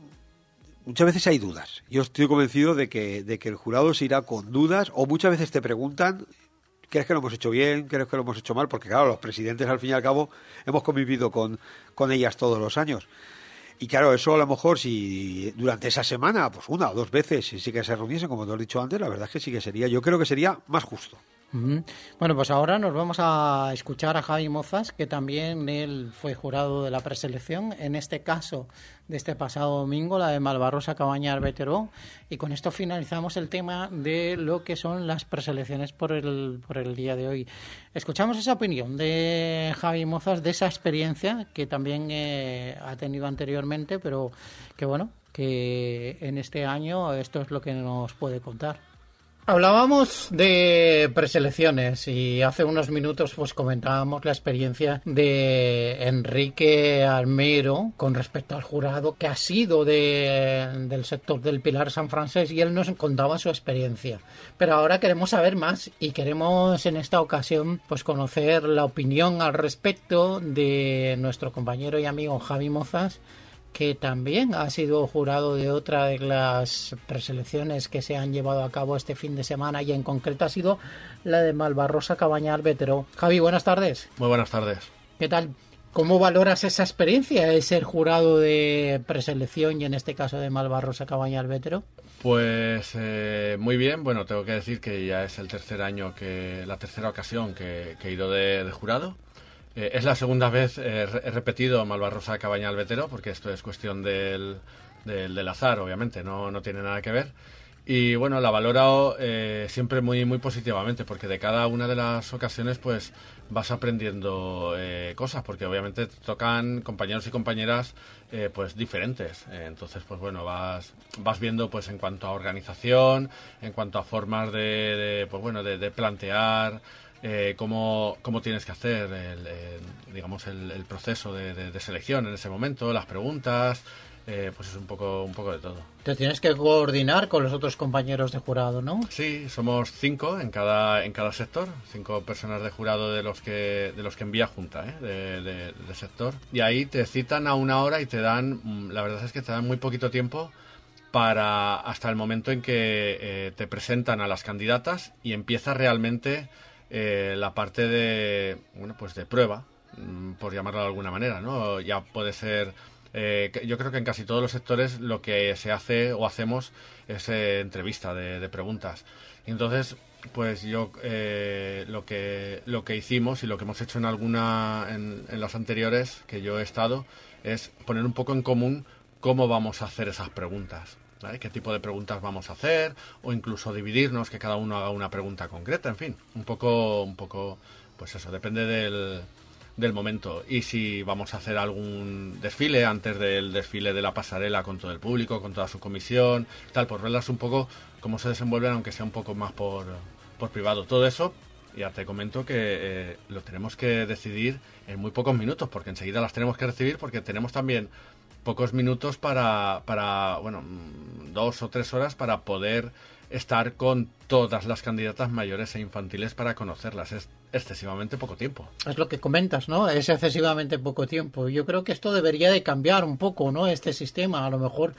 muchas veces hay dudas. Yo estoy convencido de que de que el jurado se irá con dudas, o muchas veces te preguntan: ¿crees que lo hemos hecho bien? ¿Crees que lo hemos hecho mal? Porque claro, los presidentes al fin y al cabo hemos convivido con, con ellas todos los años. Y claro, eso a lo mejor si durante esa semana, pues una o dos veces, si sí que se reuniesen, como te he dicho antes, la verdad es que sí que sería, yo creo que sería más justo. Uh-huh. Bueno, pues ahora nos vamos a escuchar a Javi Mozas, que también él fue jurado de la preselección, en este caso de este pasado domingo, la de Malvarrosa Cabañar Veteró, y con esto finalizamos el tema de lo que son las preselecciones por el, por el día de hoy. Escuchamos esa opinión de Javi Mozas, de esa experiencia que también eh, ha tenido anteriormente, pero que bueno, que en este año esto es lo que nos puede contar. Hablábamos de preselecciones y hace unos minutos pues comentábamos la experiencia de Enrique Almero con respecto al jurado, que ha sido de, del sector del Pilar San Francés, y él nos contaba su experiencia. Pero ahora queremos saber más y queremos en esta ocasión pues conocer la opinión al respecto de nuestro compañero y amigo Javi Mozas, que también ha sido jurado de otra de las preselecciones que se han llevado a cabo este fin de semana, y en concreto ha sido la de Malvarrosa Cabañar Veteró. Javi, buenas tardes. Muy buenas tardes. ¿Qué tal? ¿Cómo valoras esa experiencia de ser jurado de preselección y en este caso de Malvarrosa Cabañar Veteró? Pues eh, muy bien. Bueno, tengo que decir que ya es el tercer año, que la tercera ocasión que, que he ido de, de jurado. Eh, es la segunda vez, eh, he repetido Malvarrosa Cabañar Veteró, porque esto es cuestión del, del, del azar, obviamente, no, no tiene nada que ver. Y bueno, la valoro eh, siempre muy, muy positivamente, porque de cada una de las ocasiones pues vas aprendiendo eh, cosas, porque obviamente te tocan compañeros y compañeras eh, pues diferentes. Eh, entonces, pues bueno, vas, vas viendo pues en cuanto a organización, en cuanto a formas de, de pues bueno, de, de plantear, Eh, cómo, cómo tienes que hacer el, el, digamos el, el proceso de, de, de selección en ese momento, las preguntas, eh, pues es un poco un poco de todo. Te tienes que coordinar con los otros compañeros de jurado, ¿no? Sí, somos cinco en cada en cada sector, cinco personas de jurado de los que de los que envía Junta, ¿eh? de, de, de sector, y ahí te citan a una hora y te dan, la verdad es que te dan muy poquito tiempo para hasta el momento en que eh, te presentan a las candidatas y empieza realmente Eh, la parte de, bueno, pues de prueba, por llamarlo de alguna manera, ¿no? Ya puede ser, eh, yo creo que en casi todos los sectores lo que se hace o hacemos es eh, entrevista de, de preguntas. Y entonces, pues yo eh, lo que lo que hicimos y lo que hemos hecho en alguna en, en las anteriores que yo he estado es poner un poco en común cómo vamos a hacer esas preguntas, ¿vale? ¿Qué tipo de preguntas vamos a hacer? O incluso dividirnos, que cada uno haga una pregunta concreta, en fin, un poco, un poco, pues eso, depende del, del momento. Y si vamos a hacer algún desfile antes del desfile de la pasarela con todo el público, con toda su comisión, tal, por verlas un poco cómo se desenvuelven, aunque sea un poco más por, por privado. Todo eso, ya te comento que eh, lo tenemos que decidir en muy pocos minutos, porque enseguida las tenemos que recibir, porque tenemos también pocos minutos para, para, bueno, dos o tres horas para poder estar con todas las candidatas mayores e infantiles para conocerlas. Es excesivamente poco tiempo. Es lo que comentas, ¿no? Es excesivamente poco tiempo. Yo creo que esto debería de cambiar un poco, ¿no? Este sistema, a lo mejor,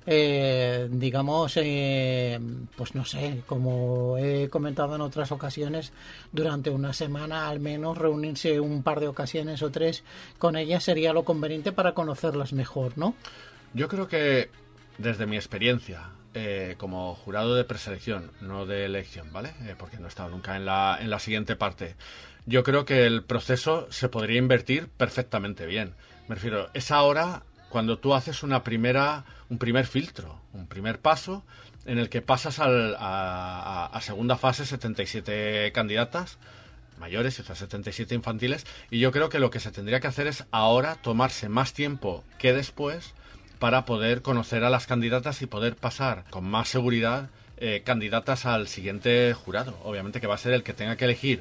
eh, digamos, eh, pues no sé, como he comentado en otras ocasiones, durante una semana al menos reunirse un par de ocasiones o tres con ellas sería lo conveniente para conocerlas mejor, ¿no? Yo creo que desde mi experiencia, Eh, como jurado de preselección, no de elección, ¿vale? Eh, porque no he estado nunca en la, en la siguiente parte. Yo creo que el proceso se podría invertir perfectamente bien. Me refiero, es ahora cuando tú haces una primera, un primer filtro, un primer paso, en el que pasas al, a, a segunda fase setenta y siete candidatas mayores y otras setenta y siete infantiles, y yo creo que lo que se tendría que hacer es ahora tomarse más tiempo que después para poder conocer a las candidatas y poder pasar con más seguridad eh, candidatas al siguiente jurado. Obviamente que va a ser el que tenga que elegir,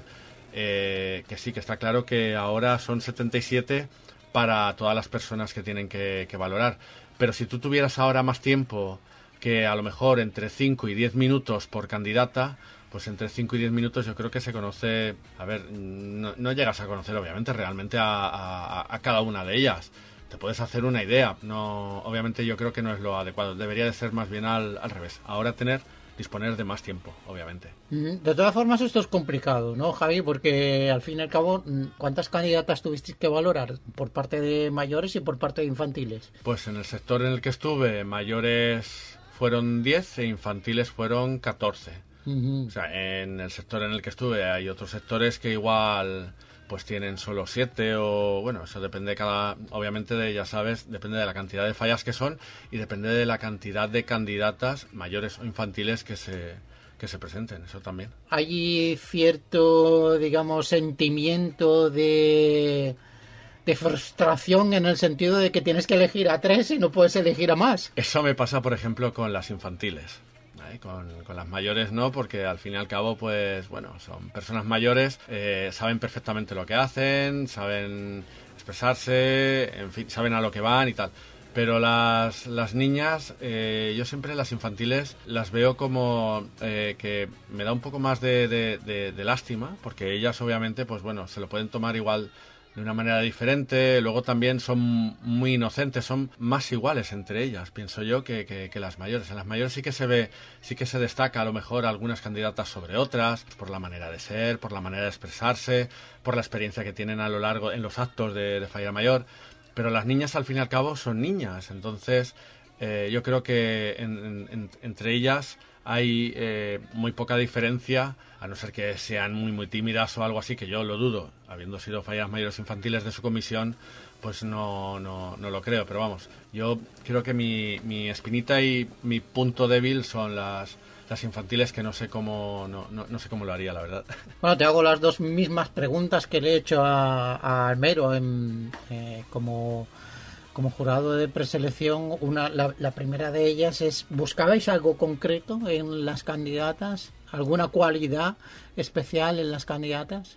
eh, que sí, que está claro que ahora son setenta y siete para todas las personas que tienen que, que valorar. Pero si tú tuvieras ahora más tiempo que a lo mejor entre cinco y diez minutos por candidata, pues entre cinco y diez minutos yo creo que se conoce, a ver, no, no llegas a conocer obviamente realmente a, a, a cada una de ellas. Te puedes hacer una idea, no, obviamente yo creo que no es lo adecuado, debería de ser más bien al, al revés. Ahora tener, disponer de más tiempo, obviamente. De todas formas esto es complicado, ¿no, Javi? Porque al fin y al cabo, ¿cuántas candidatas tuvisteis que valorar por parte de mayores y por parte de infantiles? Pues en el sector en el que estuve, mayores fueron diez e infantiles fueron catorce. Uh-huh. O sea, en el sector en el que estuve hay otros sectores que igual pues tienen solo siete o bueno, eso depende de cada, obviamente de, ya sabes, depende de la cantidad de fallas que son y depende de la cantidad de candidatas mayores o infantiles que se que se presenten, eso también. Hay cierto, digamos, sentimiento de de frustración en el sentido de que tienes que elegir a tres y no puedes elegir a más. Eso me pasa, por ejemplo, con las infantiles. Con, con las mayores no, porque al fin y al cabo, pues bueno, son personas mayores, eh, saben perfectamente lo que hacen, saben expresarse, en fin, saben a lo que van y tal. Pero las, las niñas, eh, yo siempre las infantiles las veo como eh, que me da un poco más de, de, de, de lástima, porque ellas obviamente, pues bueno, se lo pueden tomar igual de una manera diferente, luego también son muy inocentes, son más iguales entre ellas, pienso yo, que, que, que las mayores. En las mayores sí que se ve, sí que se destaca a lo mejor algunas candidatas sobre otras, por la manera de ser, por la manera de expresarse, por la experiencia que tienen a lo largo en los actos de, de Fallera Mayor, pero las niñas al fin y al cabo son niñas, entonces eh, yo creo que en, en, en, entre ellas hay eh, muy poca diferencia, a no ser que sean muy muy tímidas o algo así, que yo lo dudo, habiendo sido falleras mayores infantiles de su comisión, pues no, no, no lo creo, pero vamos, yo creo que mi, mi espinita y mi punto débil son las, las infantiles, que no sé cómo no, no, no sé cómo lo haría, la verdad. Bueno, te hago las dos mismas preguntas que le he hecho a, a Almero en, eh, como... como jurado de preselección. Una, la, la primera de ellas es, ¿buscabais algo concreto en las candidatas? ¿Alguna cualidad especial en las candidatas?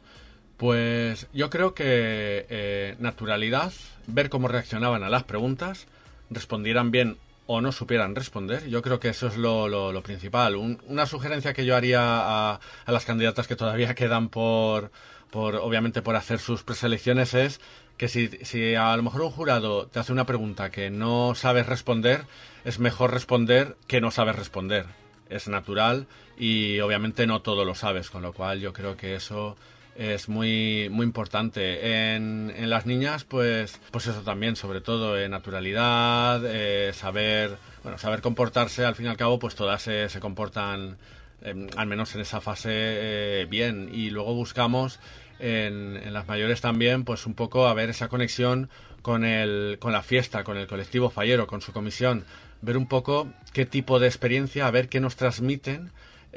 Pues yo creo que eh, naturalidad, ver cómo reaccionaban a las preguntas, respondieran bien o no supieran responder. Yo creo que eso es lo, lo, lo principal. Un, una sugerencia que yo haría a, a las candidatas que todavía quedan por, por, obviamente, por hacer sus preselecciones es que si, si a lo mejor un jurado te hace una pregunta que no sabes responder, es mejor responder que no sabes responder. Es natural y obviamente no todo lo sabes, con lo cual yo creo que eso es muy muy importante. En, en las niñas, pues pues eso también, sobre todo en naturalidad, eh, saber bueno saber comportarse. Al fin y al cabo, pues todas se, se comportan, eh, al menos en esa fase, eh, bien. Y luego buscamos en, en las mayores también, pues un poco a ver esa conexión con el con la fiesta, con el colectivo fallero, con su comisión, ver un poco qué tipo de experiencia, a ver qué nos transmiten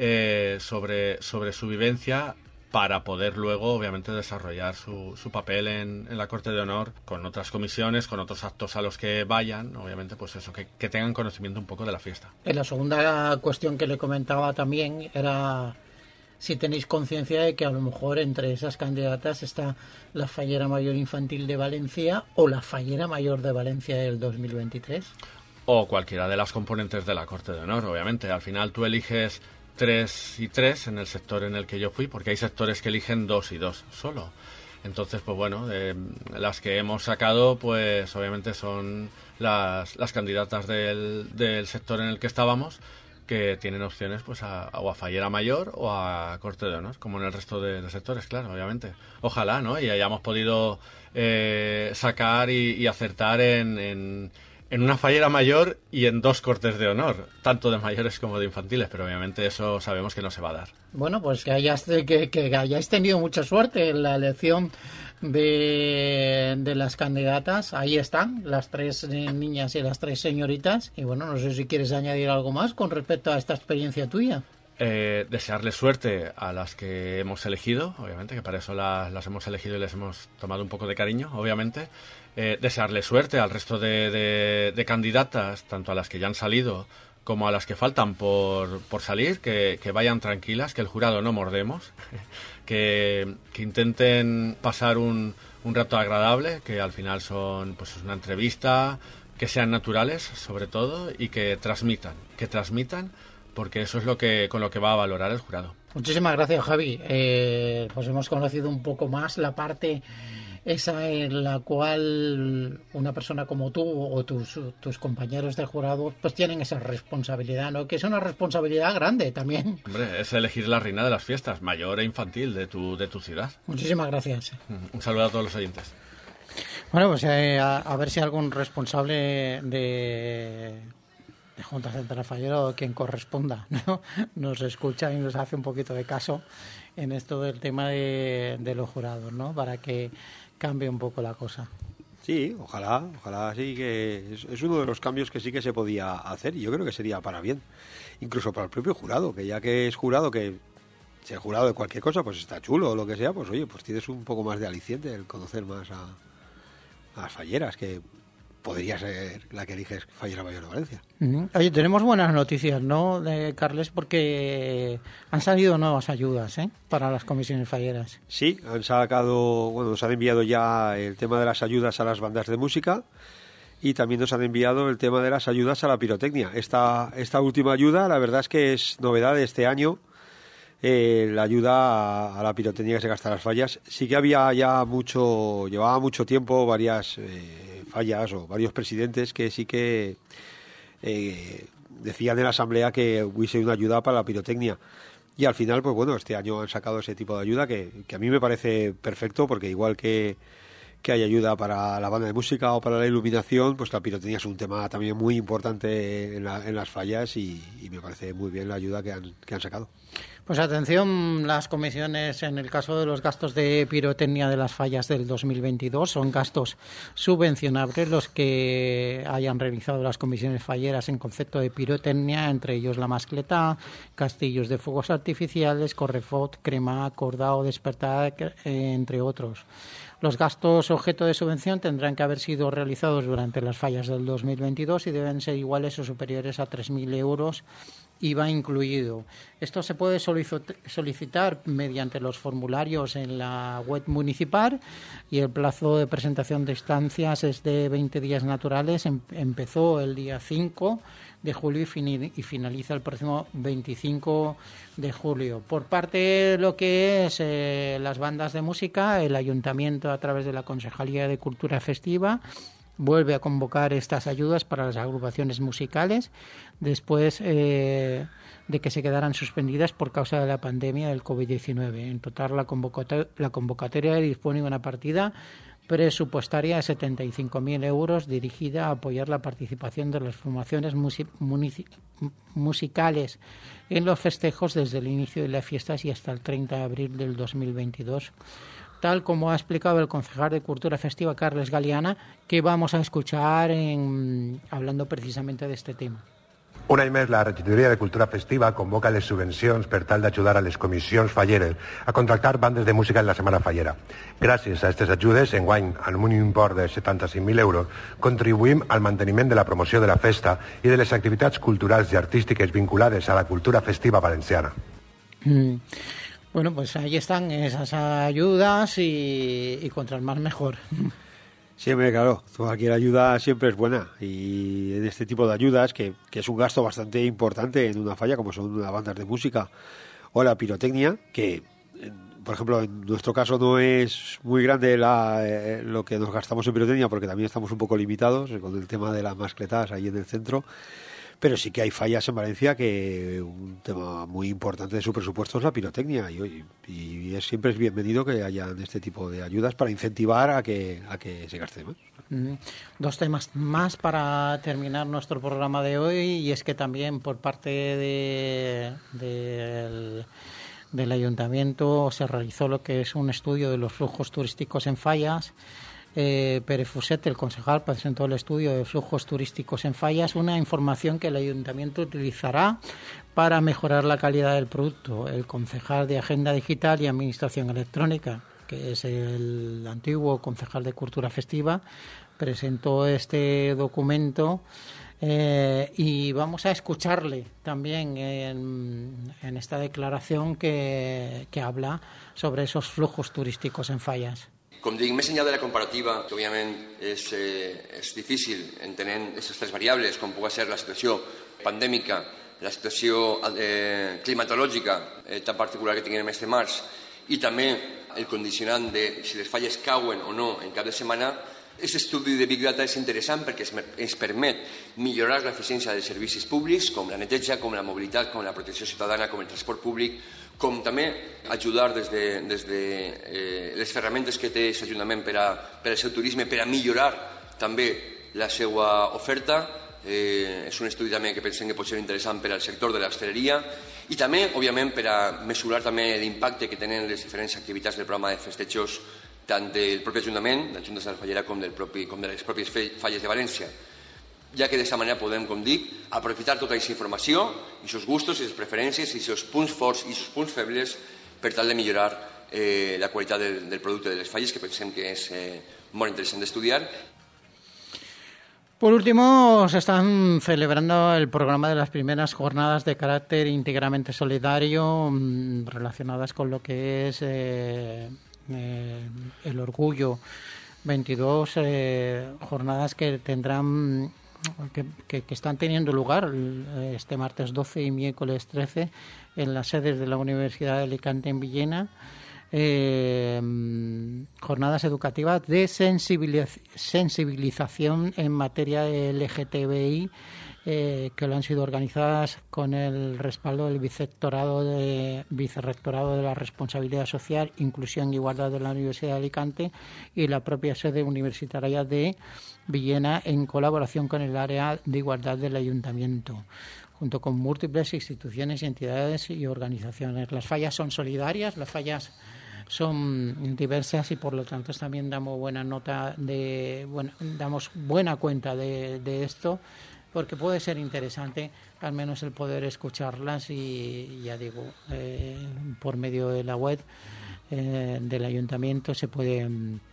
eh, sobre sobre su vivencia, para poder luego, obviamente, desarrollar su, su papel en, en la Corte de Honor con otras comisiones, con otros actos a los que vayan, obviamente, pues eso, que, que tengan conocimiento un poco de la fiesta. En la segunda cuestión que le comentaba también era si tenéis conciencia de que a lo mejor entre esas candidatas está la Fallera Mayor Infantil de Valencia o la Fallera Mayor de Valencia del dos mil veintitrés. O cualquiera de las componentes de la Corte de Honor, obviamente. Al final tú eliges tres y tres en el sector en el que yo fui, porque hay sectores que eligen dos y dos solo. Entonces, pues bueno, eh, las que hemos sacado, pues obviamente son las, las candidatas del, del sector en el que estábamos, que tienen opciones pues a, o a Fallera Mayor o a Corte de Honor, como en el resto de, de sectores, claro, obviamente. Ojalá, ¿no? Y hayamos podido eh, sacar y, y acertar en... en en una Fallera Mayor y en dos Cortes de Honor, tanto de mayores como de infantiles, pero obviamente eso sabemos que no se va a dar. Bueno, pues que hayas, que, que hayáis tenido mucha suerte en la elección de, de las candidatas. Ahí están, las tres niñas y las tres señoritas. Y bueno, no sé si quieres añadir algo más con respecto a esta experiencia tuya. Eh, desearles suerte a las que hemos elegido, obviamente, que para eso las, las hemos elegido y les hemos tomado un poco de cariño, obviamente. Eh, desearles suerte al resto de, de, de candidatas, tanto a las que ya han salido como a las que faltan por, por salir, que, que vayan tranquilas, que el jurado no mordemos, que, que intenten pasar un, un rato agradable, que al final son pues una entrevista, que sean naturales, sobre todo, y que transmitan, que transmitan, porque eso es lo que con lo que va a valorar el jurado. Muchísimas gracias, Javi. Eh, pues hemos conocido un poco más la parte esa en la cual una persona como tú o tus, tus compañeros de jurado pues tienen esa responsabilidad, ¿no? Que es una responsabilidad grande también. Hombre, es elegir la reina de las fiestas, mayor e infantil de tu, de tu ciudad. Muchísimas gracias. Un saludo a todos los oyentes. Bueno, pues eh, a, a ver si algún responsable de... de Junta Central Fallera o quien corresponda, ¿no? Nos escucha y nos hace un poquito de caso en esto del tema de, de los jurados, ¿no? Para que cambie un poco la cosa. Sí, ojalá, ojalá sí, que es, es uno de los cambios que sí que se podía hacer y yo creo que sería para bien, incluso para el propio jurado, que ya que es jurado, que ser jurado de cualquier cosa, pues está chulo o lo que sea, pues oye, pues tienes un poco más de aliciente el conocer más a, a las falleras, que podría ser la que eliges Fallera Mayor de Valencia. Uh-huh. Oye, tenemos buenas noticias, ¿no, de Carles? Porque han salido nuevas ayudas, ¿eh?, para las comisiones falleras. Sí, han sacado, bueno, nos han enviado ya el tema de las ayudas a las bandas de música y también nos han enviado el tema de las ayudas a la pirotecnia. Esta, esta última ayuda, la verdad es que es novedad de este año. Eh, la ayuda a, a la pirotecnia que se gasta en las fallas. Sí que había ya mucho, llevaba mucho tiempo varias eh, fallas o varios presidentes que sí que eh, decían en la asamblea que hubiese una ayuda para la pirotecnia. Y al final, pues bueno, este año han sacado ese tipo de ayuda que, que a mí me parece perfecto, porque igual que, que hay ayuda para la banda de música o para la iluminación, pues la pirotecnia es un tema también muy importante en, la, en las fallas y, y me parece muy bien la ayuda que han, que han sacado. Pues atención, las comisiones en el caso de los gastos de pirotecnia de las fallas del dos mil veintidós son gastos subvencionables los que hayan realizado las comisiones falleras en concepto de pirotecnia, entre ellos la mascleta, castillos de fuegos artificiales, correfort, crema, cordao, despertar, entre otros. Los gastos objeto de subvención tendrán que haber sido realizados durante las fallas del dos mil veintidós y deben ser iguales o superiores a tres mil euros, I V A incluido. Esto se puede solicitar mediante los formularios en la web municipal y el plazo de presentación de estancias es de veinte días naturales. Empezó el día cinco de julio y finaliza el próximo veinticinco de julio. Por parte de lo que es eh, las bandas de música, el Ayuntamiento, a través de la Concejalía de Cultura Festiva, vuelve a convocar estas ayudas para las agrupaciones musicales después eh, de que se quedaran suspendidas por causa de la pandemia del covid diecinueve. En total, la convocatoria, la convocatoria dispone de una partida presupuestaria de setenta y cinco mil euros dirigida a apoyar la participación de las formaciones music- munici- musicales en los festejos desde el inicio de las fiestas y hasta el treinta de abril del dos mil veintidós. Tal como ha explicado el concejal de Cultura Festiva, Carles Galiana, que vamos a escuchar en, hablando precisamente de este tema. Un any més, la Regidoria de Cultura Festiva convoca les subvencions per tal d'ajudar a les comissions falleres a contractar bandes de música en la Setmana Fallera. Gràcies a aquestes ajudes, enguany, amb un import de setanta-cinc mil euros, contribuïm al manteniment de la promoció de la festa i de les activitats culturals i artístiques vinculades a la cultura festiva valenciana. Mm. Bueno, pues ahí están esas ayudas y, y contra el más mejor. Siempre, claro, cualquier ayuda siempre es buena y en este tipo de ayudas, que, que es un gasto bastante importante en una falla, como son las bandas de música o la pirotecnia, que, por ejemplo, en nuestro caso no es muy grande la, eh, lo que nos gastamos en pirotecnia, porque también estamos un poco limitados con el tema de las mascletas ahí en el centro. Pero sí que hay fallas en Valencia que un tema muy importante de su presupuesto es la pirotecnia y, y es, siempre es bienvenido que hayan este tipo de ayudas para incentivar a que, a que se gaste más. Mm. Dos temas más para terminar nuestro programa de hoy, y es que también por parte de, de el, del Ayuntamiento se realizó lo que es un estudio de los flujos turísticos en fallas. Eh, Pérez Fuset, el concejal, presentó el estudio de flujos turísticos en fallas, una información que el Ayuntamiento utilizará para mejorar la calidad del producto. El concejal de Agenda Digital y Administración Electrónica, que es el antiguo concejal de Cultura Festiva, presentó este documento eh, y vamos a escucharle también en, en esta declaración que, que habla sobre esos flujos turísticos en fallas. Com dic, més enllà de la comparativa, que òbviament és, eh, és difícil entenent aquestes tres variables, com pugui ser la situació pandèmica, la situació eh, climatològica eh, tan particular que tinguem el mes de març, i també el condicionant de si les falles cauen o no en cap de setmana. Aquest estudi de Big Data és interessant perquè ens permet millorar l'eficiència dels servicis públics, com la neteja, com la mobilitat, com la protecció ciutadana, com el transport públic, com també ajudar des de, des de eh, les ferramentes que té aquest Ajuntament per, a, per al seu turisme, per a millorar també la seva oferta. Eh, és un estudi també que pensem que pot ser interessant per al sector de l'hostaleria i també, òbviament, per a mesurar també l'impacte que tenen les diferents activitats del programa de festejos tant del propi Ajuntament, del Junta de la Fallera, com, del propi, com de les pròpies falles de València, ja que d'aquesta manera podem, com dic, aprofitar tota aquesta informació, i els gustos, i les preferències, i els punts forts i els punts febles per tal de millorar eh, la qualitat del, del producte de les falles, que pensem que és eh, molt interessant d'estudiar. Por último, se están celebrando el programa de las primeras jornadas de carácter íntegramente solidario mmm, relacionadas con lo que es eh, eh, el Orgullo veintidós, eh, jornadas que tendrán que, que, que están teniendo lugar este martes doce y miércoles trece en las sedes de la Universidad de Alicante en Villena. Eh, jornadas educativas de sensibiliz- sensibilización en materia L G T B I eh, que lo han sido organizadas con el respaldo del vicerrectorado de, vicerrectorado de la Responsabilidad Social, Inclusión e Igualdad de la Universidad de Alicante y la propia sede universitaria de Villena en colaboración con el área de igualdad del Ayuntamiento, junto con múltiples instituciones, entidades y organizaciones. Las fallas son solidarias, las fallas son diversas y por lo tanto también damos buena nota de, bueno, damos buena cuenta de, de esto, porque puede ser interesante al menos el poder escucharlas y ya digo, eh, por medio de la web eh, del Ayuntamiento se puede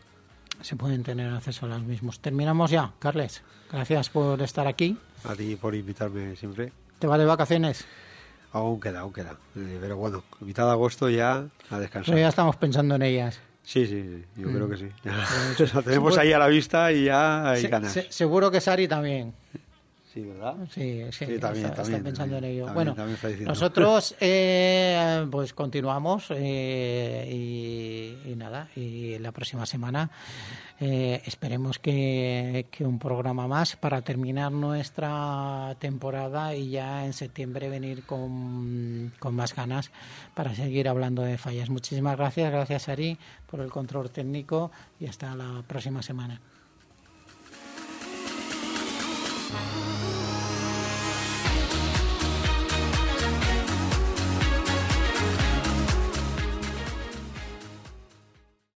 se pueden tener acceso a los mismos. Terminamos ya, Carles. Gracias por estar aquí. A ti por invitarme siempre. ¿Te vas de vacaciones? Aún queda, aún queda. Eh, pero bueno, mitad de agosto ya a descansar. Pero ya estamos pensando en ellas. Sí, sí, sí, yo mm. creo que sí. Pues, lo tenemos seguro, ahí a la vista y ya hay se, ganas. Se, seguro que Sari también. Sí, ¿verdad? Sí, sí, sí también, está, también, está pensando también, en ello. También, bueno, también nosotros eh, pues continuamos eh, y, y nada, y la próxima semana eh, esperemos que, que un programa más para terminar nuestra temporada y ya en septiembre venir con, con más ganas para seguir hablando de fallas. Muchísimas gracias, gracias Ari por el control técnico y hasta la próxima semana. Thank you.